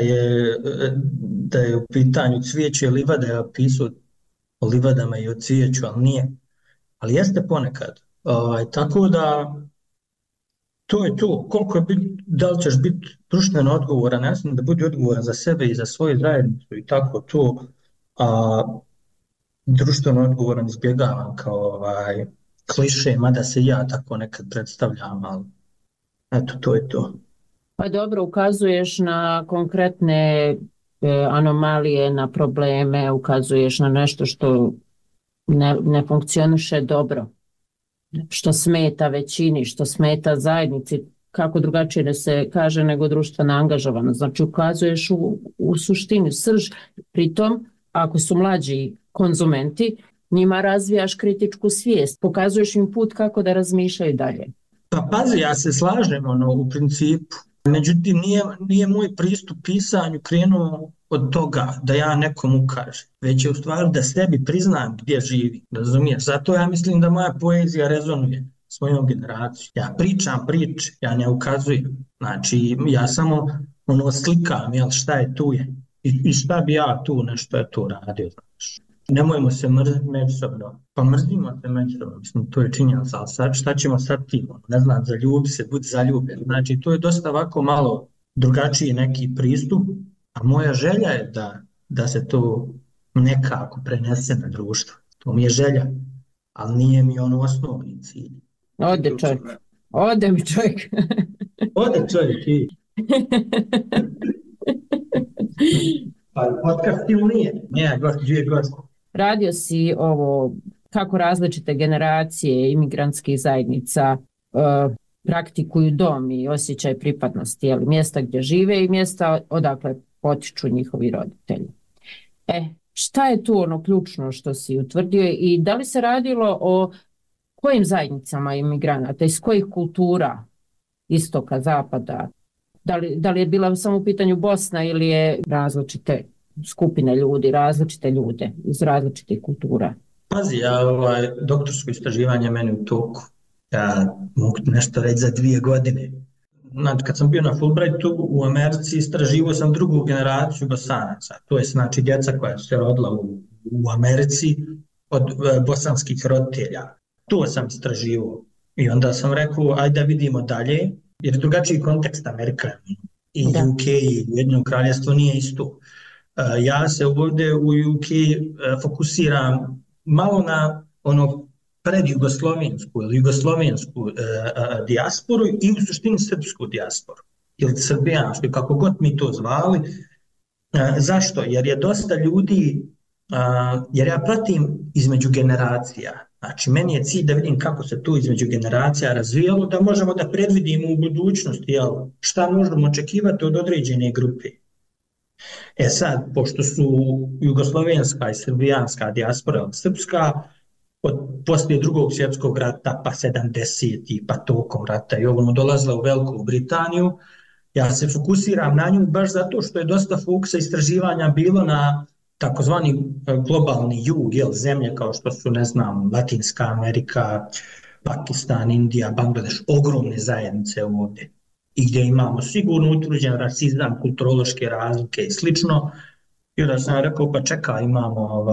je u pitanju cvijeće livade, ja pisao o livadama i o cvijeću, ali nije, ali jeste ponekad, tako da to je to, da li ćeš biti društveno odgovoran, ja sam da budi odgovoran za sebe i za svoju zajednicu i tako to, a društveno odgovoran izbjegavam kao kliše, mada se ja tako nekad predstavljam, ali eto, to je to. Pa dobro, ukazuješ na konkretne anomalije, na probleme, ukazuješ na nešto što ne funkcioniše dobro, što smeta većini, što smeta zajednici, kako drugačije ne se kaže nego društvena angažovanost. Znači ukazuješ u suštini srž, pritom ako su mlađi konzumenti, njima razvijaš kritičku svijest, pokazuješ im put kako da razmišljaju dalje. Pa pazi, ja se slažem u principu, međutim nije moj pristup pisanju krenuo od toga da ja nekom ukažem, već je u stvari da sebi priznam gdje živim, razumiješ? Zato ja mislim da moja poezija rezonuje s mojom generacijom. Ja pričam priče, ja ne ukazujem, znači ja samo slikam, šta je tu je. I šta bi ja tu nešto je to radio, znaš. Nemojmo se mrziti međusobno, pa mrzimo se međusobno, mislim, to je činjenica, ali sad šta ćemo sad tim, ne znam, zaljubi se, budi zaljubljen, znači to je dosta ovako malo drugačiji neki pristup, a moja želja je da se to nekako prenese na društvo, to mi je želja, ali nije mi osnovni cilj. Ode mi čovjek. Ode čovjek i... Pa podcast ili nije? Nije, dvije gosti. Radio si ovo, kako različite generacije imigrantskih zajednica praktikuju dom i osjećaj pripadnosti, jel, mjesta gdje žive i mjesta odakle potiču njihovi roditelji. Šta je tu ono ključno što si utvrdio i da li se radilo o kojim zajednicama imigranata, iz kojih kultura, istoka, zapada? Da li je bila samo u pitanju Bosna ili je različite skupine ljudi, različite ljude iz različitih kultura? Pazi, doktorsko istraživanje meni u toku. Ja mogu nešto reći za 2 godine. Znači, kad sam bio na Fulbrightu u Americi, istraživao sam drugu generaciju Bosanaca. To je znači djeca koja su se rodila u Americi od bosanskih roditelja. To sam istraživao. I onda sam rekao, ajde da vidimo dalje, jer je drugačiji kontekst Amerika i UK i Ujedinjeno kraljevstvo nije isto. Ja se ovdje u UK fokusiram malo na ono predjugoslovensku ili jugoslovensku dijasporu i u suštini srpsku dijasporu ili srbijansku, kako god mi to zvali. Zašto? Jer je dosta ljudi, jer ja pratim između generacija. Znači, meni je cilj da vidim kako se to između generacija razvijalo, da možemo da predvidimo u budućnosti šta možemo očekivati od određene grupe. Sad, pošto su jugoslovenska i srbijanska dijaspora, srpska, poslije Drugog svjetskog rata, pa 70. pa tokom rata i ovo dolazila u Veliku Britaniju, ja se fokusiram na nju baš zato što je dosta fokusa istraživanja bilo na takozvani globalni jug, zemlje kao što su, ne znam, Latinska Amerika, Pakistan, Indija, Bangladeš, ogromne zajednice ovdje. I gdje imamo sigurno utvrđen rasizam, kulturološke razlike i slično. I onda sam rekao, pa čekaj, imamo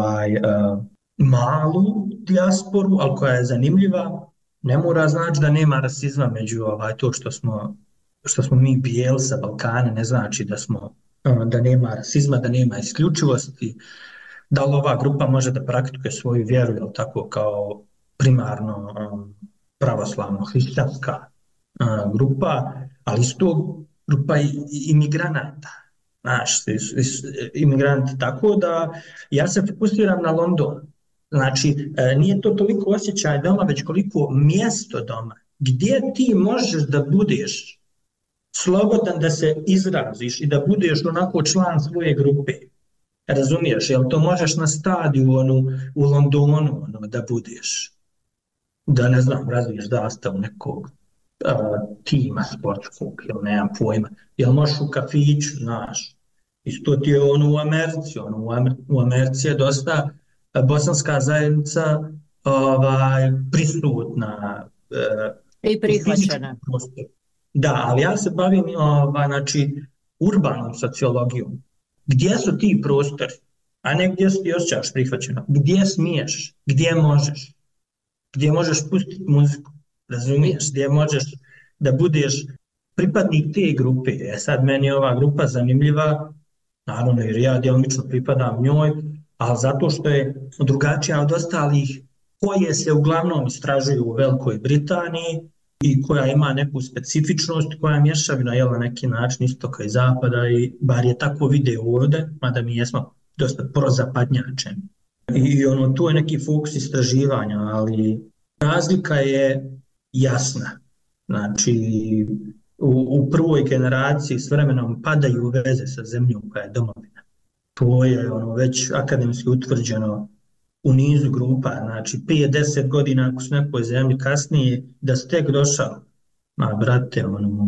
malu dijasporu, ali koja je zanimljiva. Ne mora znači da nema rasizma među to što smo mi bijeli sa Balkana, ne znači da nema rasizma, da nema isključivosti, da li ova grupa može da praktikuje svoju vjeru, jel tako, kao primarno pravoslavno hrišćanska grupa, ali isto grupa imigranata, imigranti, tako da ja se fokusiram na London. Znači, nije to toliko osjećaj doma, već koliko mjesto doma, gdje ti možeš da budeš slobodan da se izraziš i da budeš onako član svoje grupe. Razumiješ, jel to možeš na stadionu u Londonu da budeš, da ne znam, razviješ zastavu nekog tima sportskog, jel nemam pojma, jel možeš u kafiću, znaš, isto ti je u Americi, u Americi je dosta bosanska zajednica prisutna i prihvaćena. Da, ali ja se bavim urbanom sociologijom. Gdje su ti prostori, a ne gdje se ti osjećaš prihvaćeno? Gdje smiješ? Gdje možeš? Gdje možeš pustiti muziku? Razumiješ? Gdje možeš da budeš pripadnik te grupe? Sad meni je ova grupa zanimljiva, naravno jer ja djelomično pripadam njoj, ali zato što je drugačija od ostalih koje se uglavnom istražuju u Velikoj Britaniji i koja ima neku specifičnost, koja je mješavina na neki način istoka i zapada, i bar je tako video ovdje, mada mi jesmo dosta prozapadnjačeni. I tu je neki fokus istraživanja, ali razlika je jasna. Znači, u prvoj generaciji s vremenom padaju veze sa zemljom koja je domovina. To je već akademski utvrđeno u nizu grupa, znači 5-10 godina ako su nekoj zemlji, kasnije da si tek došao, brate,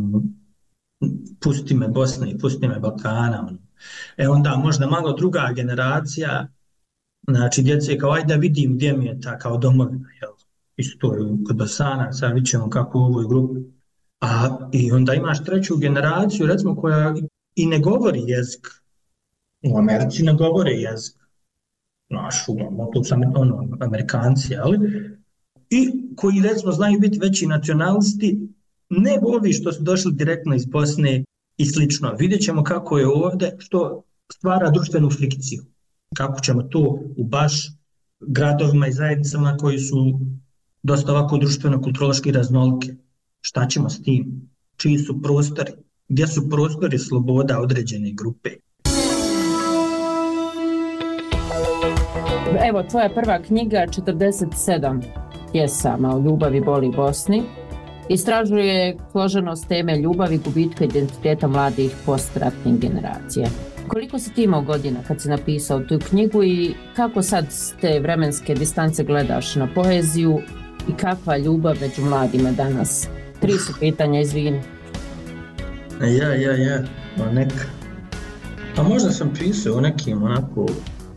pusti me Bosne, pusti me Balkana. Onda možda malo druga generacija, znači djece kao ajde da vidim gdje mi je ta kao domovina, jel? Isto kod Bosanaca, vidit ćemo kako u ovoj grupi. I onda imaš treću generaciju, recimo, koja i ne govori jezik. U Americi ne govore jezik. Tu sam Amerikanci, ali i koji recimo znaju biti veći nacionalisti, ne ovi što su došli direktno iz Bosne i slično. Vidjet ćemo kako je ovdje, što stvara društvenu frikciju. Kako ćemo to u baš gradovima i zajednicama koji su dosta ovako društveno-kulturološki raznolike. Šta ćemo s tim? Čiji su prostori? Gdje su prostori sloboda određene grupe? Evo, tvoja prva knjiga, 47 pjesama o ljubavi, boli Bosni, istražuje složenost teme ljubavi, gubitka identiteta mladih postratnih generacija. Koliko si ti imao godina kad si napisao tu knjigu i kako sad s te vremenske distance gledaš na poeziju i kakva ljubav među mladima danas? 3 su pitanja, izvini. Neka. A možda sam pisao o nekim onako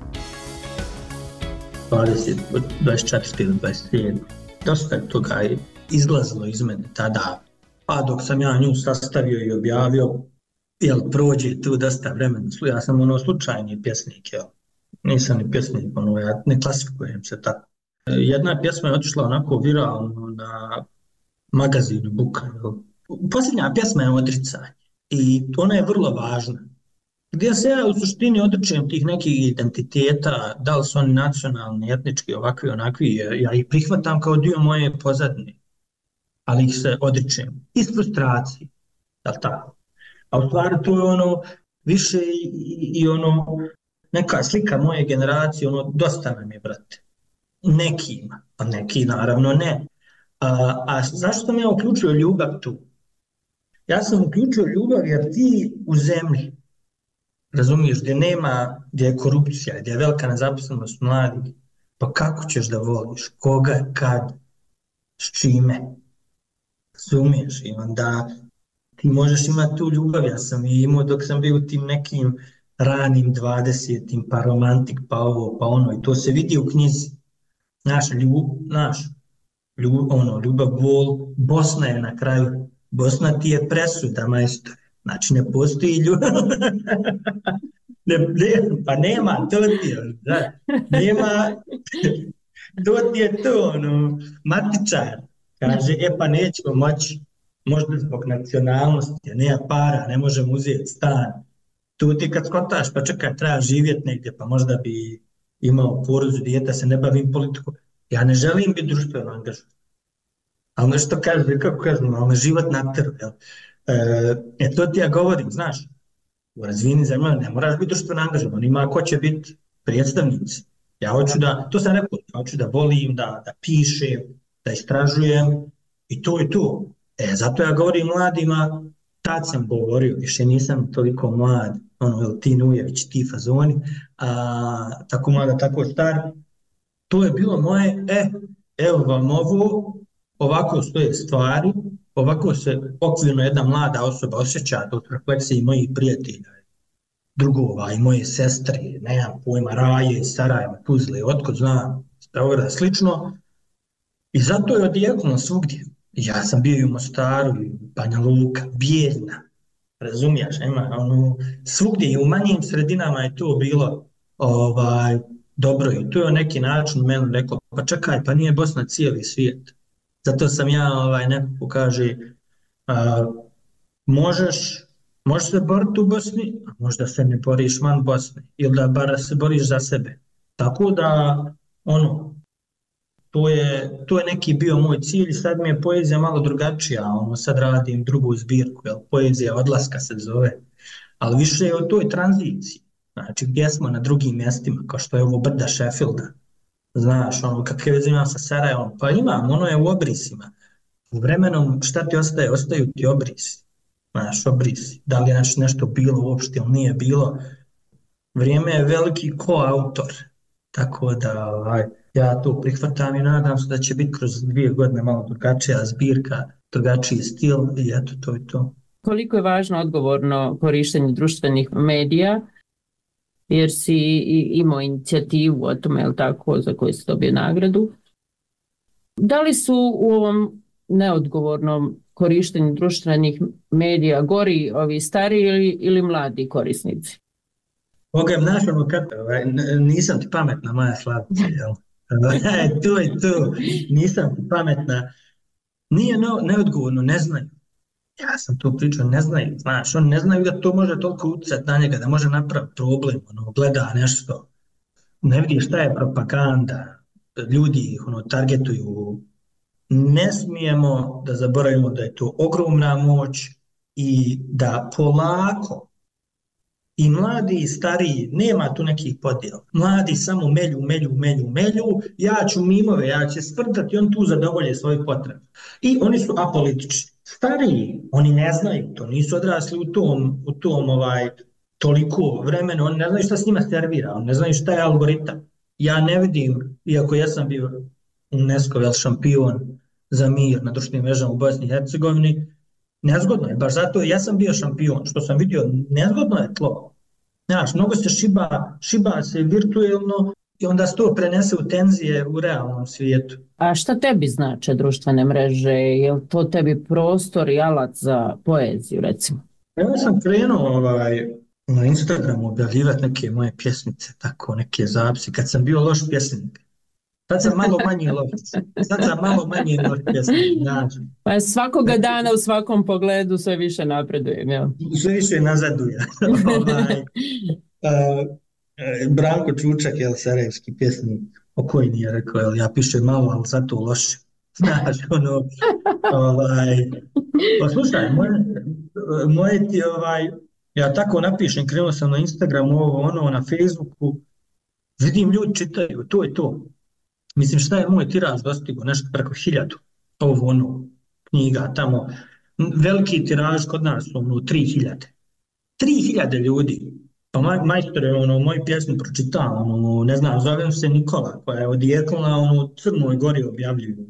20, 24 ili 27. Dosta toga je izlazilo iz mene tada. Pa dok sam ja nju sastavio i objavio, prođe tu dosta vremena. Ja sam slučajni pjesnik, nisam ni pjesnik, ja ne klasifikujem se tako. Jedna pjesma je otišla onako viralno na magazinu Buka. Posljednja pjesma je Odricanje i ona je vrlo važna. Gdje se ja u suštini odričem tih nekih identiteta, da li su oni nacionalni, etnički, ovakvi, onakvi, ja ih prihvatam kao dio moje pozadine, ali ih se odričem iz frustracije, da li tako? A u stvari to je više i neka slika moje generacije, dosta nam je, brate. Nekima, a neki naravno ne. A zašto sam ja uključio ljubav tu? Ja sam uključio ljubav jer ti u zemlji, razumiješ, gdje je korupcija, gdje je velika nezaposlenost mladih, pa kako ćeš da voliš, koga, kad, s čime, razumiješ, i onda ti možeš imati tu ljubav. Ja sam je imao dok sam bio u tim nekim ranim 20-im, pa romantik, pa ovo, pa ono, i to se vidi u knjizi. Ljubav, bol, Bosna je na kraju, Bosna ti je presuda, majstore. Znači, ne postoji ljubav. Pa nema, to ti je, da. Nema, to ti je to, matičar. Kaže, pa nećemo moći, možda zbog nacionalnosti, nema para, ne možemo uzeti stan. Tu ti kad skotaš, pa čekaj, treba živjeti negdje, pa možda bi imao porodicu, dijete, se ne bavim politikom. Ja ne želim biti društveno angažovan. Ali nešto kaže, kako kažem, ali me život natero, jel? To ti ja govorim, znaš, u razvijenim zemljama ne moraš biti društveno angažovan, ima ko će biti predstavnici. Ja hoću da, to sam rekao, ja hoću da volim, da pišem, da istražujem i to je to. Zato ja govorim mladima, tad sam govorio, više nisam toliko mlad, ti Nujević, ti fazoni, tako mlada, tako star. To je bilo moje, evo vam ovo, ovako stoje stvari, ovako se okvirno jedna mlada osoba osjeća od refleksije mojih prijatelja, drugova i moje sestre, nemam pojma, Raje, Sarajeva, Tuzle, otkud znam, Beograda, slično. I zato je odjeknulo svugdje. Ja sam bio i u Mostaru, i Banja Luka, Bijeljna, razumiješ, svugdje i u manjim sredinama je to bilo dobro i to je na neki način meni rekao, pa čekaj, pa nije Bosna cijeli svijet. Zato sam ja nekako kaže, možeš se boriti u Bosni, a možda se ne boriš van Bosne, ili da bar se boriš za sebe. Tako da, to je neki bio moj cilj. Sad mi je poezija malo drugačija, sad radim drugu zbirku, poezija odlaska se zove, ali više je o toj tranziciji. Znači, gdje smo na drugim mjestima, kao što je ovo brda Sheffielda. Znaš, kakve veze imam sa Sarajevom? Pa imam, ono je u obrisima. U vremenom šta ti ostaje? Ostaju ti obrisi. Znaš, obrisi. Da li je nešto bilo uopšte ili nije bilo? Vrijeme je veliki koautor. Tako da ja to prihvatam i nadam se da će biti kroz 2 godine malo drugačija zbirka, drugačiji stil i eto, to je to. Koliko je važno odgovorno korištenje društvenih medija, jer si imao inicijativu o tome, je li tako, za koju si dobio nagradu. Da li su u ovom neodgovornom korištenju društvenih medija gori ovi stariji ili mladi korisnici? Nisam ti pametna, moja slavica, jel? To je to, nisam ti pametna. Nije neodgovorno, ne znaju. Ja sam to pričao, ne znaju, znaš, oni ne znaju da to može toliko utjecati na njega, da može napraviti problem, gleda nešto, ne vidi šta je propaganda, ljudi ih targetuju. Ne smijemo da zaboravimo da je to ogromna moć i da polako I mladi i stariji, nema tu nekih podjela. Mladi samo melju, ja ću mimove, ja ću sprdati, on tu zadovolje svoje potrebe. I oni su apolitični. Stariji, oni ne znaju, to nisu odrasli u tom toliko vremena, oni ne znaju šta s njima servira, oni ne znaju šta je algoritam. Ja ne vidim, iako ja sam bio UNESCO šampion za mir na društvenim mrežama u Bosni i Hercegovini, nezgodno je, baš zato ja sam bio šampion, što sam vidio, nezgodno je tlo. Znaš, mnogo se šiba se virtuelno i onda se to prenese u tenzije u realnom svijetu. A šta tebi znače društvene mreže? Je li to tebi prostor i alat za poeziju, recimo? Ja sam krenuo na Instagramu objavljivati neke moje pjesmice, tako neke zapisi, kad sam bio loš pjesnik. Sad sam malo manje loš pjesnik. Znači. Pa svakoga dana u svakom pogledu sve više napredujem, jel? Sve više nazaduje. Branko Čučak, sarajevski pjesnik, pokojni je rekao, ja pišem malo, ali zato loše. Znaš, poslušaj, moje ti, ja tako napišem, krenuo sam na Instagramu, na Facebooku, vidim ljudi čitaju, to je to. Mislim, šta je moj tiraž dostigo, nešto preko 1000, knjiga tamo, veliki tiraž kod nas, 3000. 3000 ljudi. Pa majstor je moju pjesmu pročitao, ne znam, zovem se Nikola, koja je odjekla, u Crnoj Gori objavljuju.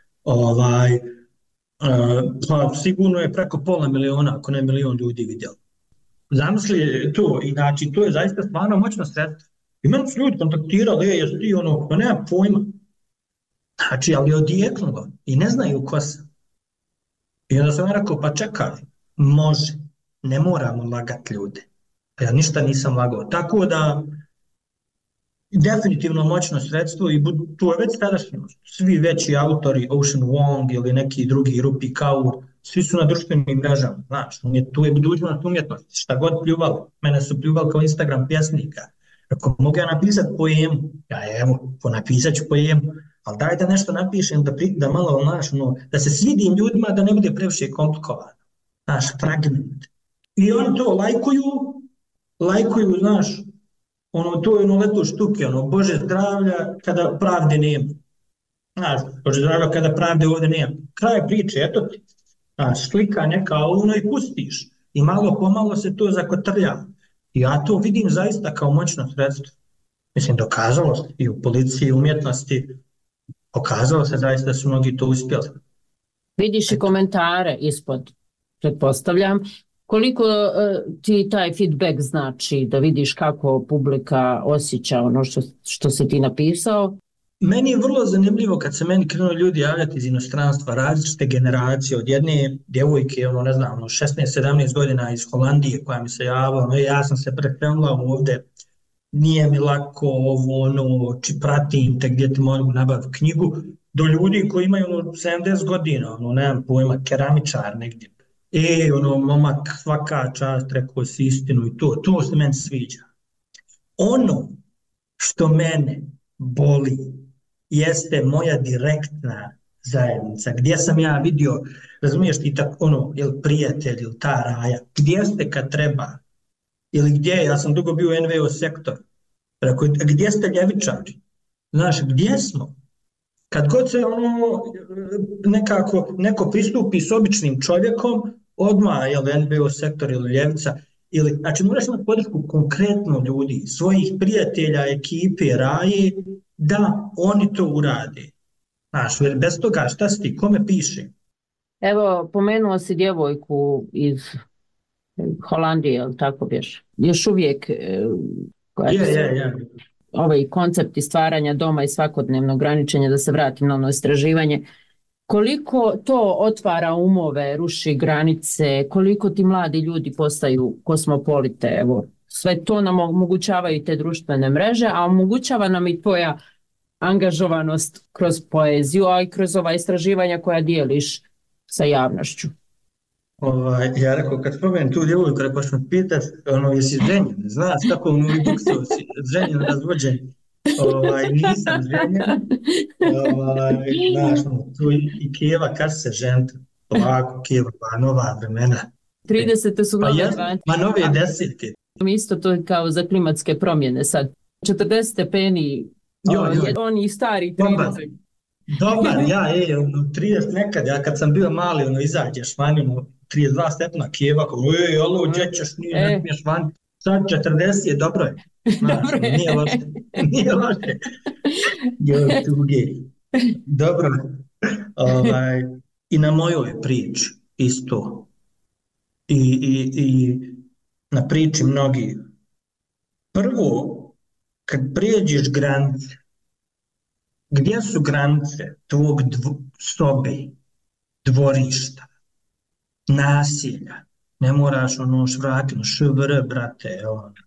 Pa sigurno je preko 500.000, ako ne 1 milion ljudi vidjeli. Zamisli to, i znači to je zaista stvarno moćno sredstvo. I meni su ljudi kontaktirali, jesi ti pa nema pojma. Znači, ali je odjeknulo i ne znaju ko sam. I onda sam rekao, pa čekaj, može, ne moramo lagati ljude. Ja ništa nisam lagao. Tako da, definitivno moćno sredstvo i to je već tadašnjost. Svi veći autori, Ocean Wong ili neki drugi, Rupi Kaur, svi su na društvenim mrežama. Znaš, tu je budućnost umjetnosti, šta god pljuvali. Mene su pljuvali kao Instagram pjesnika. Ako mogu ja napisati poemu, napisat ću poemu, ali daj da nešto napišem, da malo, da se svidim ljudima, da ne bude previše komplikovano. Znaš, fragment. I oni to lajkuju, znaš, to je leto štuke, Bože zdravlja kada pravde nema. Znaš, Bože zdravlja kada pravde ovdje nema. Kraj priče, eto ti. Znaš, slika neka i pustiš. I malo pomalo se to zakotrlja. I ja to vidim zaista kao moćno sredstvo. Mislim, dokazalo se i u policiji i umjetnosti, pokazalo se zaista da su mnogi to uspjeli. Vidiš i komentare ispod, pretpostavljam. Koliko ti taj feedback znači da vidiš kako publika osjeća ono što si ti napisao? Meni je vrlo zanimljivo kad se meni krenuo ljudi javljati iz inostranstva, različite generacije, od jedne djevojke, 16-17 godina iz Holandije koja mi se javila, ja sam se prekrenula ovdje, nije mi lako pratim te gdje ti mogu nabaviti knjigu, do ljudi koji imaju 70 godina, nemam pojma, keramičar negdje. Momak, svaka čast, rekao si istinu i to se meni sviđa. Ono što mene boli jeste moja direktna zajednica, gdje sam ja vidio, razumiješ ti tako, ili prijatelj, ili ta raja, gdje ste kad treba, ili gdje, ja sam dugo bio u NVO sektor, gdje ste ljevičari, znaš, gdje smo? Kad god se neko pristupi s običnim čovjekom, odmah je NVO sektor ili ljevica, znači moraš imati podršku konkretno ljudi, svojih prijatelja, ekipe, raje, da oni to urade. Znaš, bez toga šta si ti, kome piše? Evo, pomenuo si djevojku iz Holandije, ili tako bješ? Još uvijek ovaj koncept stvaranja doma i svakodnevno ograničenje, da se vratim na ono istraživanje, koliko to otvara umove, ruši granice, koliko ti mladi ljudi postaju kosmopolite, evo, sve to nam omogućavaju te društvene mreže, a omogućava nam i tvoja angažovanost kroz poeziju, a i kroz ova istraživanja koja dijeliš sa javnošću. Ja rekao, kad spomenem tu djevojku, rekao što me pitat, jesi ženjen, znaš kako buksu si, ženjen, razvođen. Nisam ženjen, znaš, tu i Kijeva, kad se žent, ovako, Kijeva, nova vremena. 30. su nove 20. Ma nove desetke. Isto to je kao za klimatske promjene sad. 40 stepeni, oni stari 30. Dobar, 30 nekad, ja kad sam bio mali, izađeš vani, 32 stepena Kijeva, alo, gdje ćeš, ne smiješ vani. Sad 40 dobro je. Dobro je. Nije loše. Dobro. I na mojoj priči isto. I na priči mnogih. Prvo, kad prijeđeš granice, gdje su granice tvog sobe, dvorišta, nasilja? Ne moraš švrakinu, švr, brate.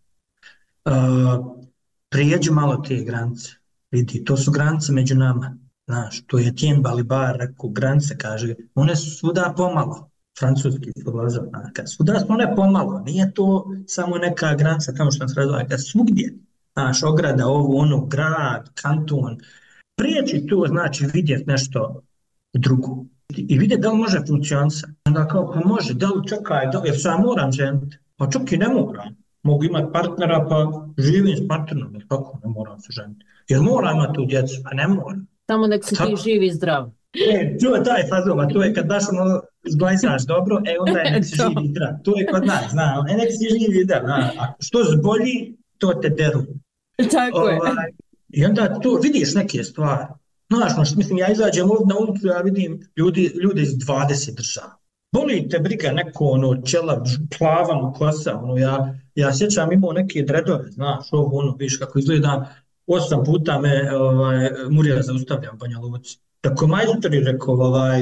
Prijeđi malo te granice. Vidi, to su granice među nama. Znaš, to je Tien Balibar rekao, granice, kaže, one su svuda pomalo. Francuski filozof, svuda su one pomalo. Nije to samo neka granica tamo što nas razvoja, kad svugdje. Znaš, ograda, ovo, ono, grad, kanton. Prijeći to znači vidjeti nešto drugo. I vidjeti da li može funkcionisati. Onda kao, pa može, da li čekaj, jer sam moram ženiti. Pa čak i ne moram. Mogu imati partnera, pa živim s partnerom. Jer kako ne moram se ženiti? Jer moram imati tu djecu, pa ne moram. Samo nek si ti živi i zdrav. To je taj fazom, a to je kad baš zglajsaš dobro, onda je nek si živi i zdrav. To je kod nas, nek si živi i zdrav. A što zbolji, to te deru. Tako je. I onda to vidiš neke stvari. Znaš, mislim, ja izađem ovdje na ulicu, ja vidim ljude iz 20 država. Boli te briga neko čela, plavan kosa, ja sjećam imao neke dredove, znaš, viš kako izgledam, 8 puta me Murija zaustavljam u Banja Luci. Tako majstori rekao,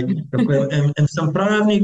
sam pravnik,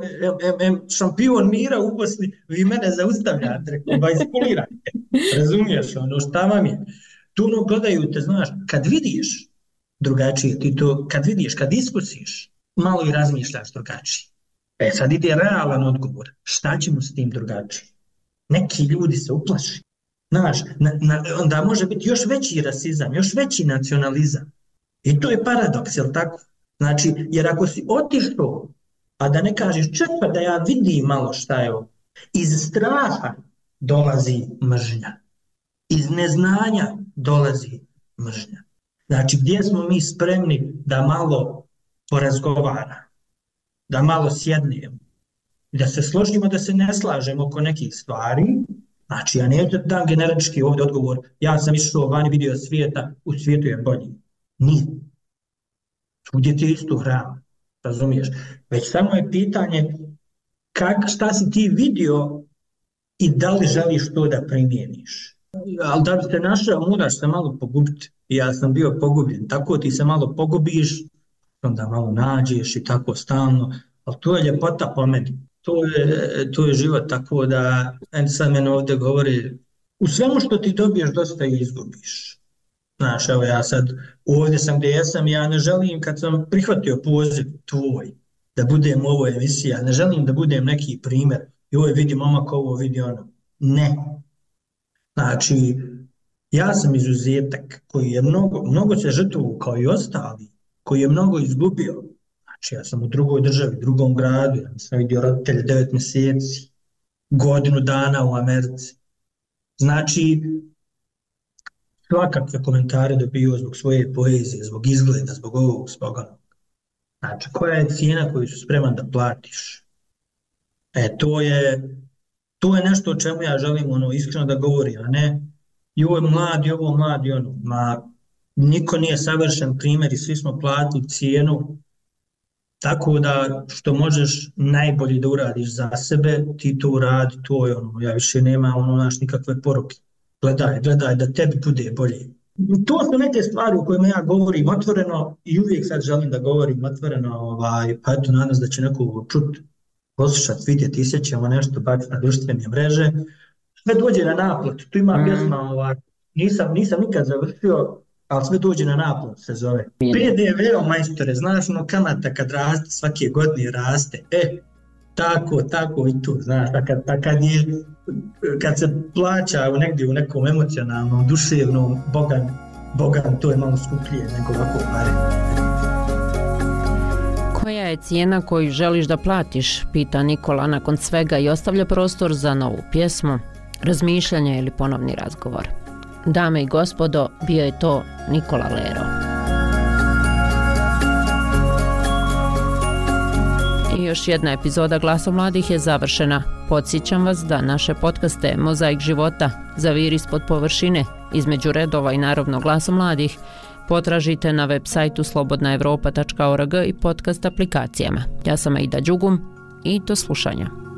šampion mira u Bosni, vi mene zaustavljate, rekao, iskulirajte, razumiješ, šta vam je? Tu gledaju te, znaš, kad vidiš drugačije, ti to, kad vidiš, kad iskusiš, malo i razmišljaš drugačije. Sad ide realan odgovor, šta ćemo s tim drugačije? Neki ljudi se uplaši. Znaš, onda može biti još veći rasizam, još veći nacionalizam. I to je paradoks, jel tako? Znači, jer ako si otišao, a da ne kažeš čekaj da ja vidim malo šta je ovo, iz straha dolazi mržnja. Iz neznanja dolazi mržnja. Znači, gdje smo mi spremni da malo porazgovaramo, da malo sjednemo, da se složimo, da se ne slažemo oko nekih stvari. Znači, ja neću da dam generički ovdje odgovor, ja sam išao vani, vidio svijeta, u svijetu je bolji. Nije. Svugdje ti isto hrana, razumiješ? Već samo je pitanje šta si ti vidio i da li želiš to da primjeniš. Ali da bi se našao, moraš se malo pogubiti. Ja sam bio pogubljen, tako ti se malo pogubiš, onda malo nađeš i tako stalno, ali to je ljepota po meni. To je život, tako da sad meni ovdje govori, u svemu što ti dobiješ dosta i izgubiš. Znaš, evo ja sad ovdje sam gdje jesam, ja ne želim kad sam prihvatio poziv tvoj da budem u ovoj emisiji, ja ne želim da budem neki primjer, joj vidi momak ovo, vidi ono. Ne. Znači, ja sam izuzetak koji je mnogo se žrtvovao kao i ostali, koji je mnogo izgubio. Znači, ja sam u drugoj državi, drugom gradu, ja sam vidio roditelje 9 mjeseci, godinu dana u Americi. Znači, svakakve komentare dobio zbog svoje poezije, zbog izgleda, zbog ovog, zbog onog. Znači, koja je cijena koju su spreman da platiš? To je nešto o čemu ja želim iskreno da govorim, a ne i ovo je mladi, ovo mladi, ono. Niko nije savršen primjer i svi smo platili cijenu, tako da što možeš najbolje da uradiš za sebe, ti to uradi, to je ono, ja više nemam nikakve poruke. Gledaj da tebi bude bolje. To su neke stvari u kojima ja govorim otvoreno i uvijek sad želim da govorim otvoreno, pa eto nadam se da će neko čuti, poslušati, vidjeti, isjećamo nešto, baciti na društvene mreže. Sve dođe na naplatu, tu ima pjesma, nisam nikad završio, ali sve dođe na naplatu se zove. PDV, majstore, znaš kamata kad raste, svake godine raste, tako i tu, znaš, kad se plaća negdje u nekom emocionalnom, duševnom, bogan, to je malo skuplje nego ovako pare. Koja je cijena koju želiš da platiš, pita Nikola nakon svega i ostavlja prostor za novu pjesmu. razmišljanja ili ponovni razgovor. Dame i gospodo, bio je to Nikola Lero. I još jedna epizoda Glasa mladih je završena. Podsjećam vas da naše podcaste Mozaik života, Zavir ispod površine, Između redova i naravno Glasa mladih potražite na web sajtu slobodnaevropa.org i podcast aplikacijama. Ja sam Aida Đugum i do slušanja.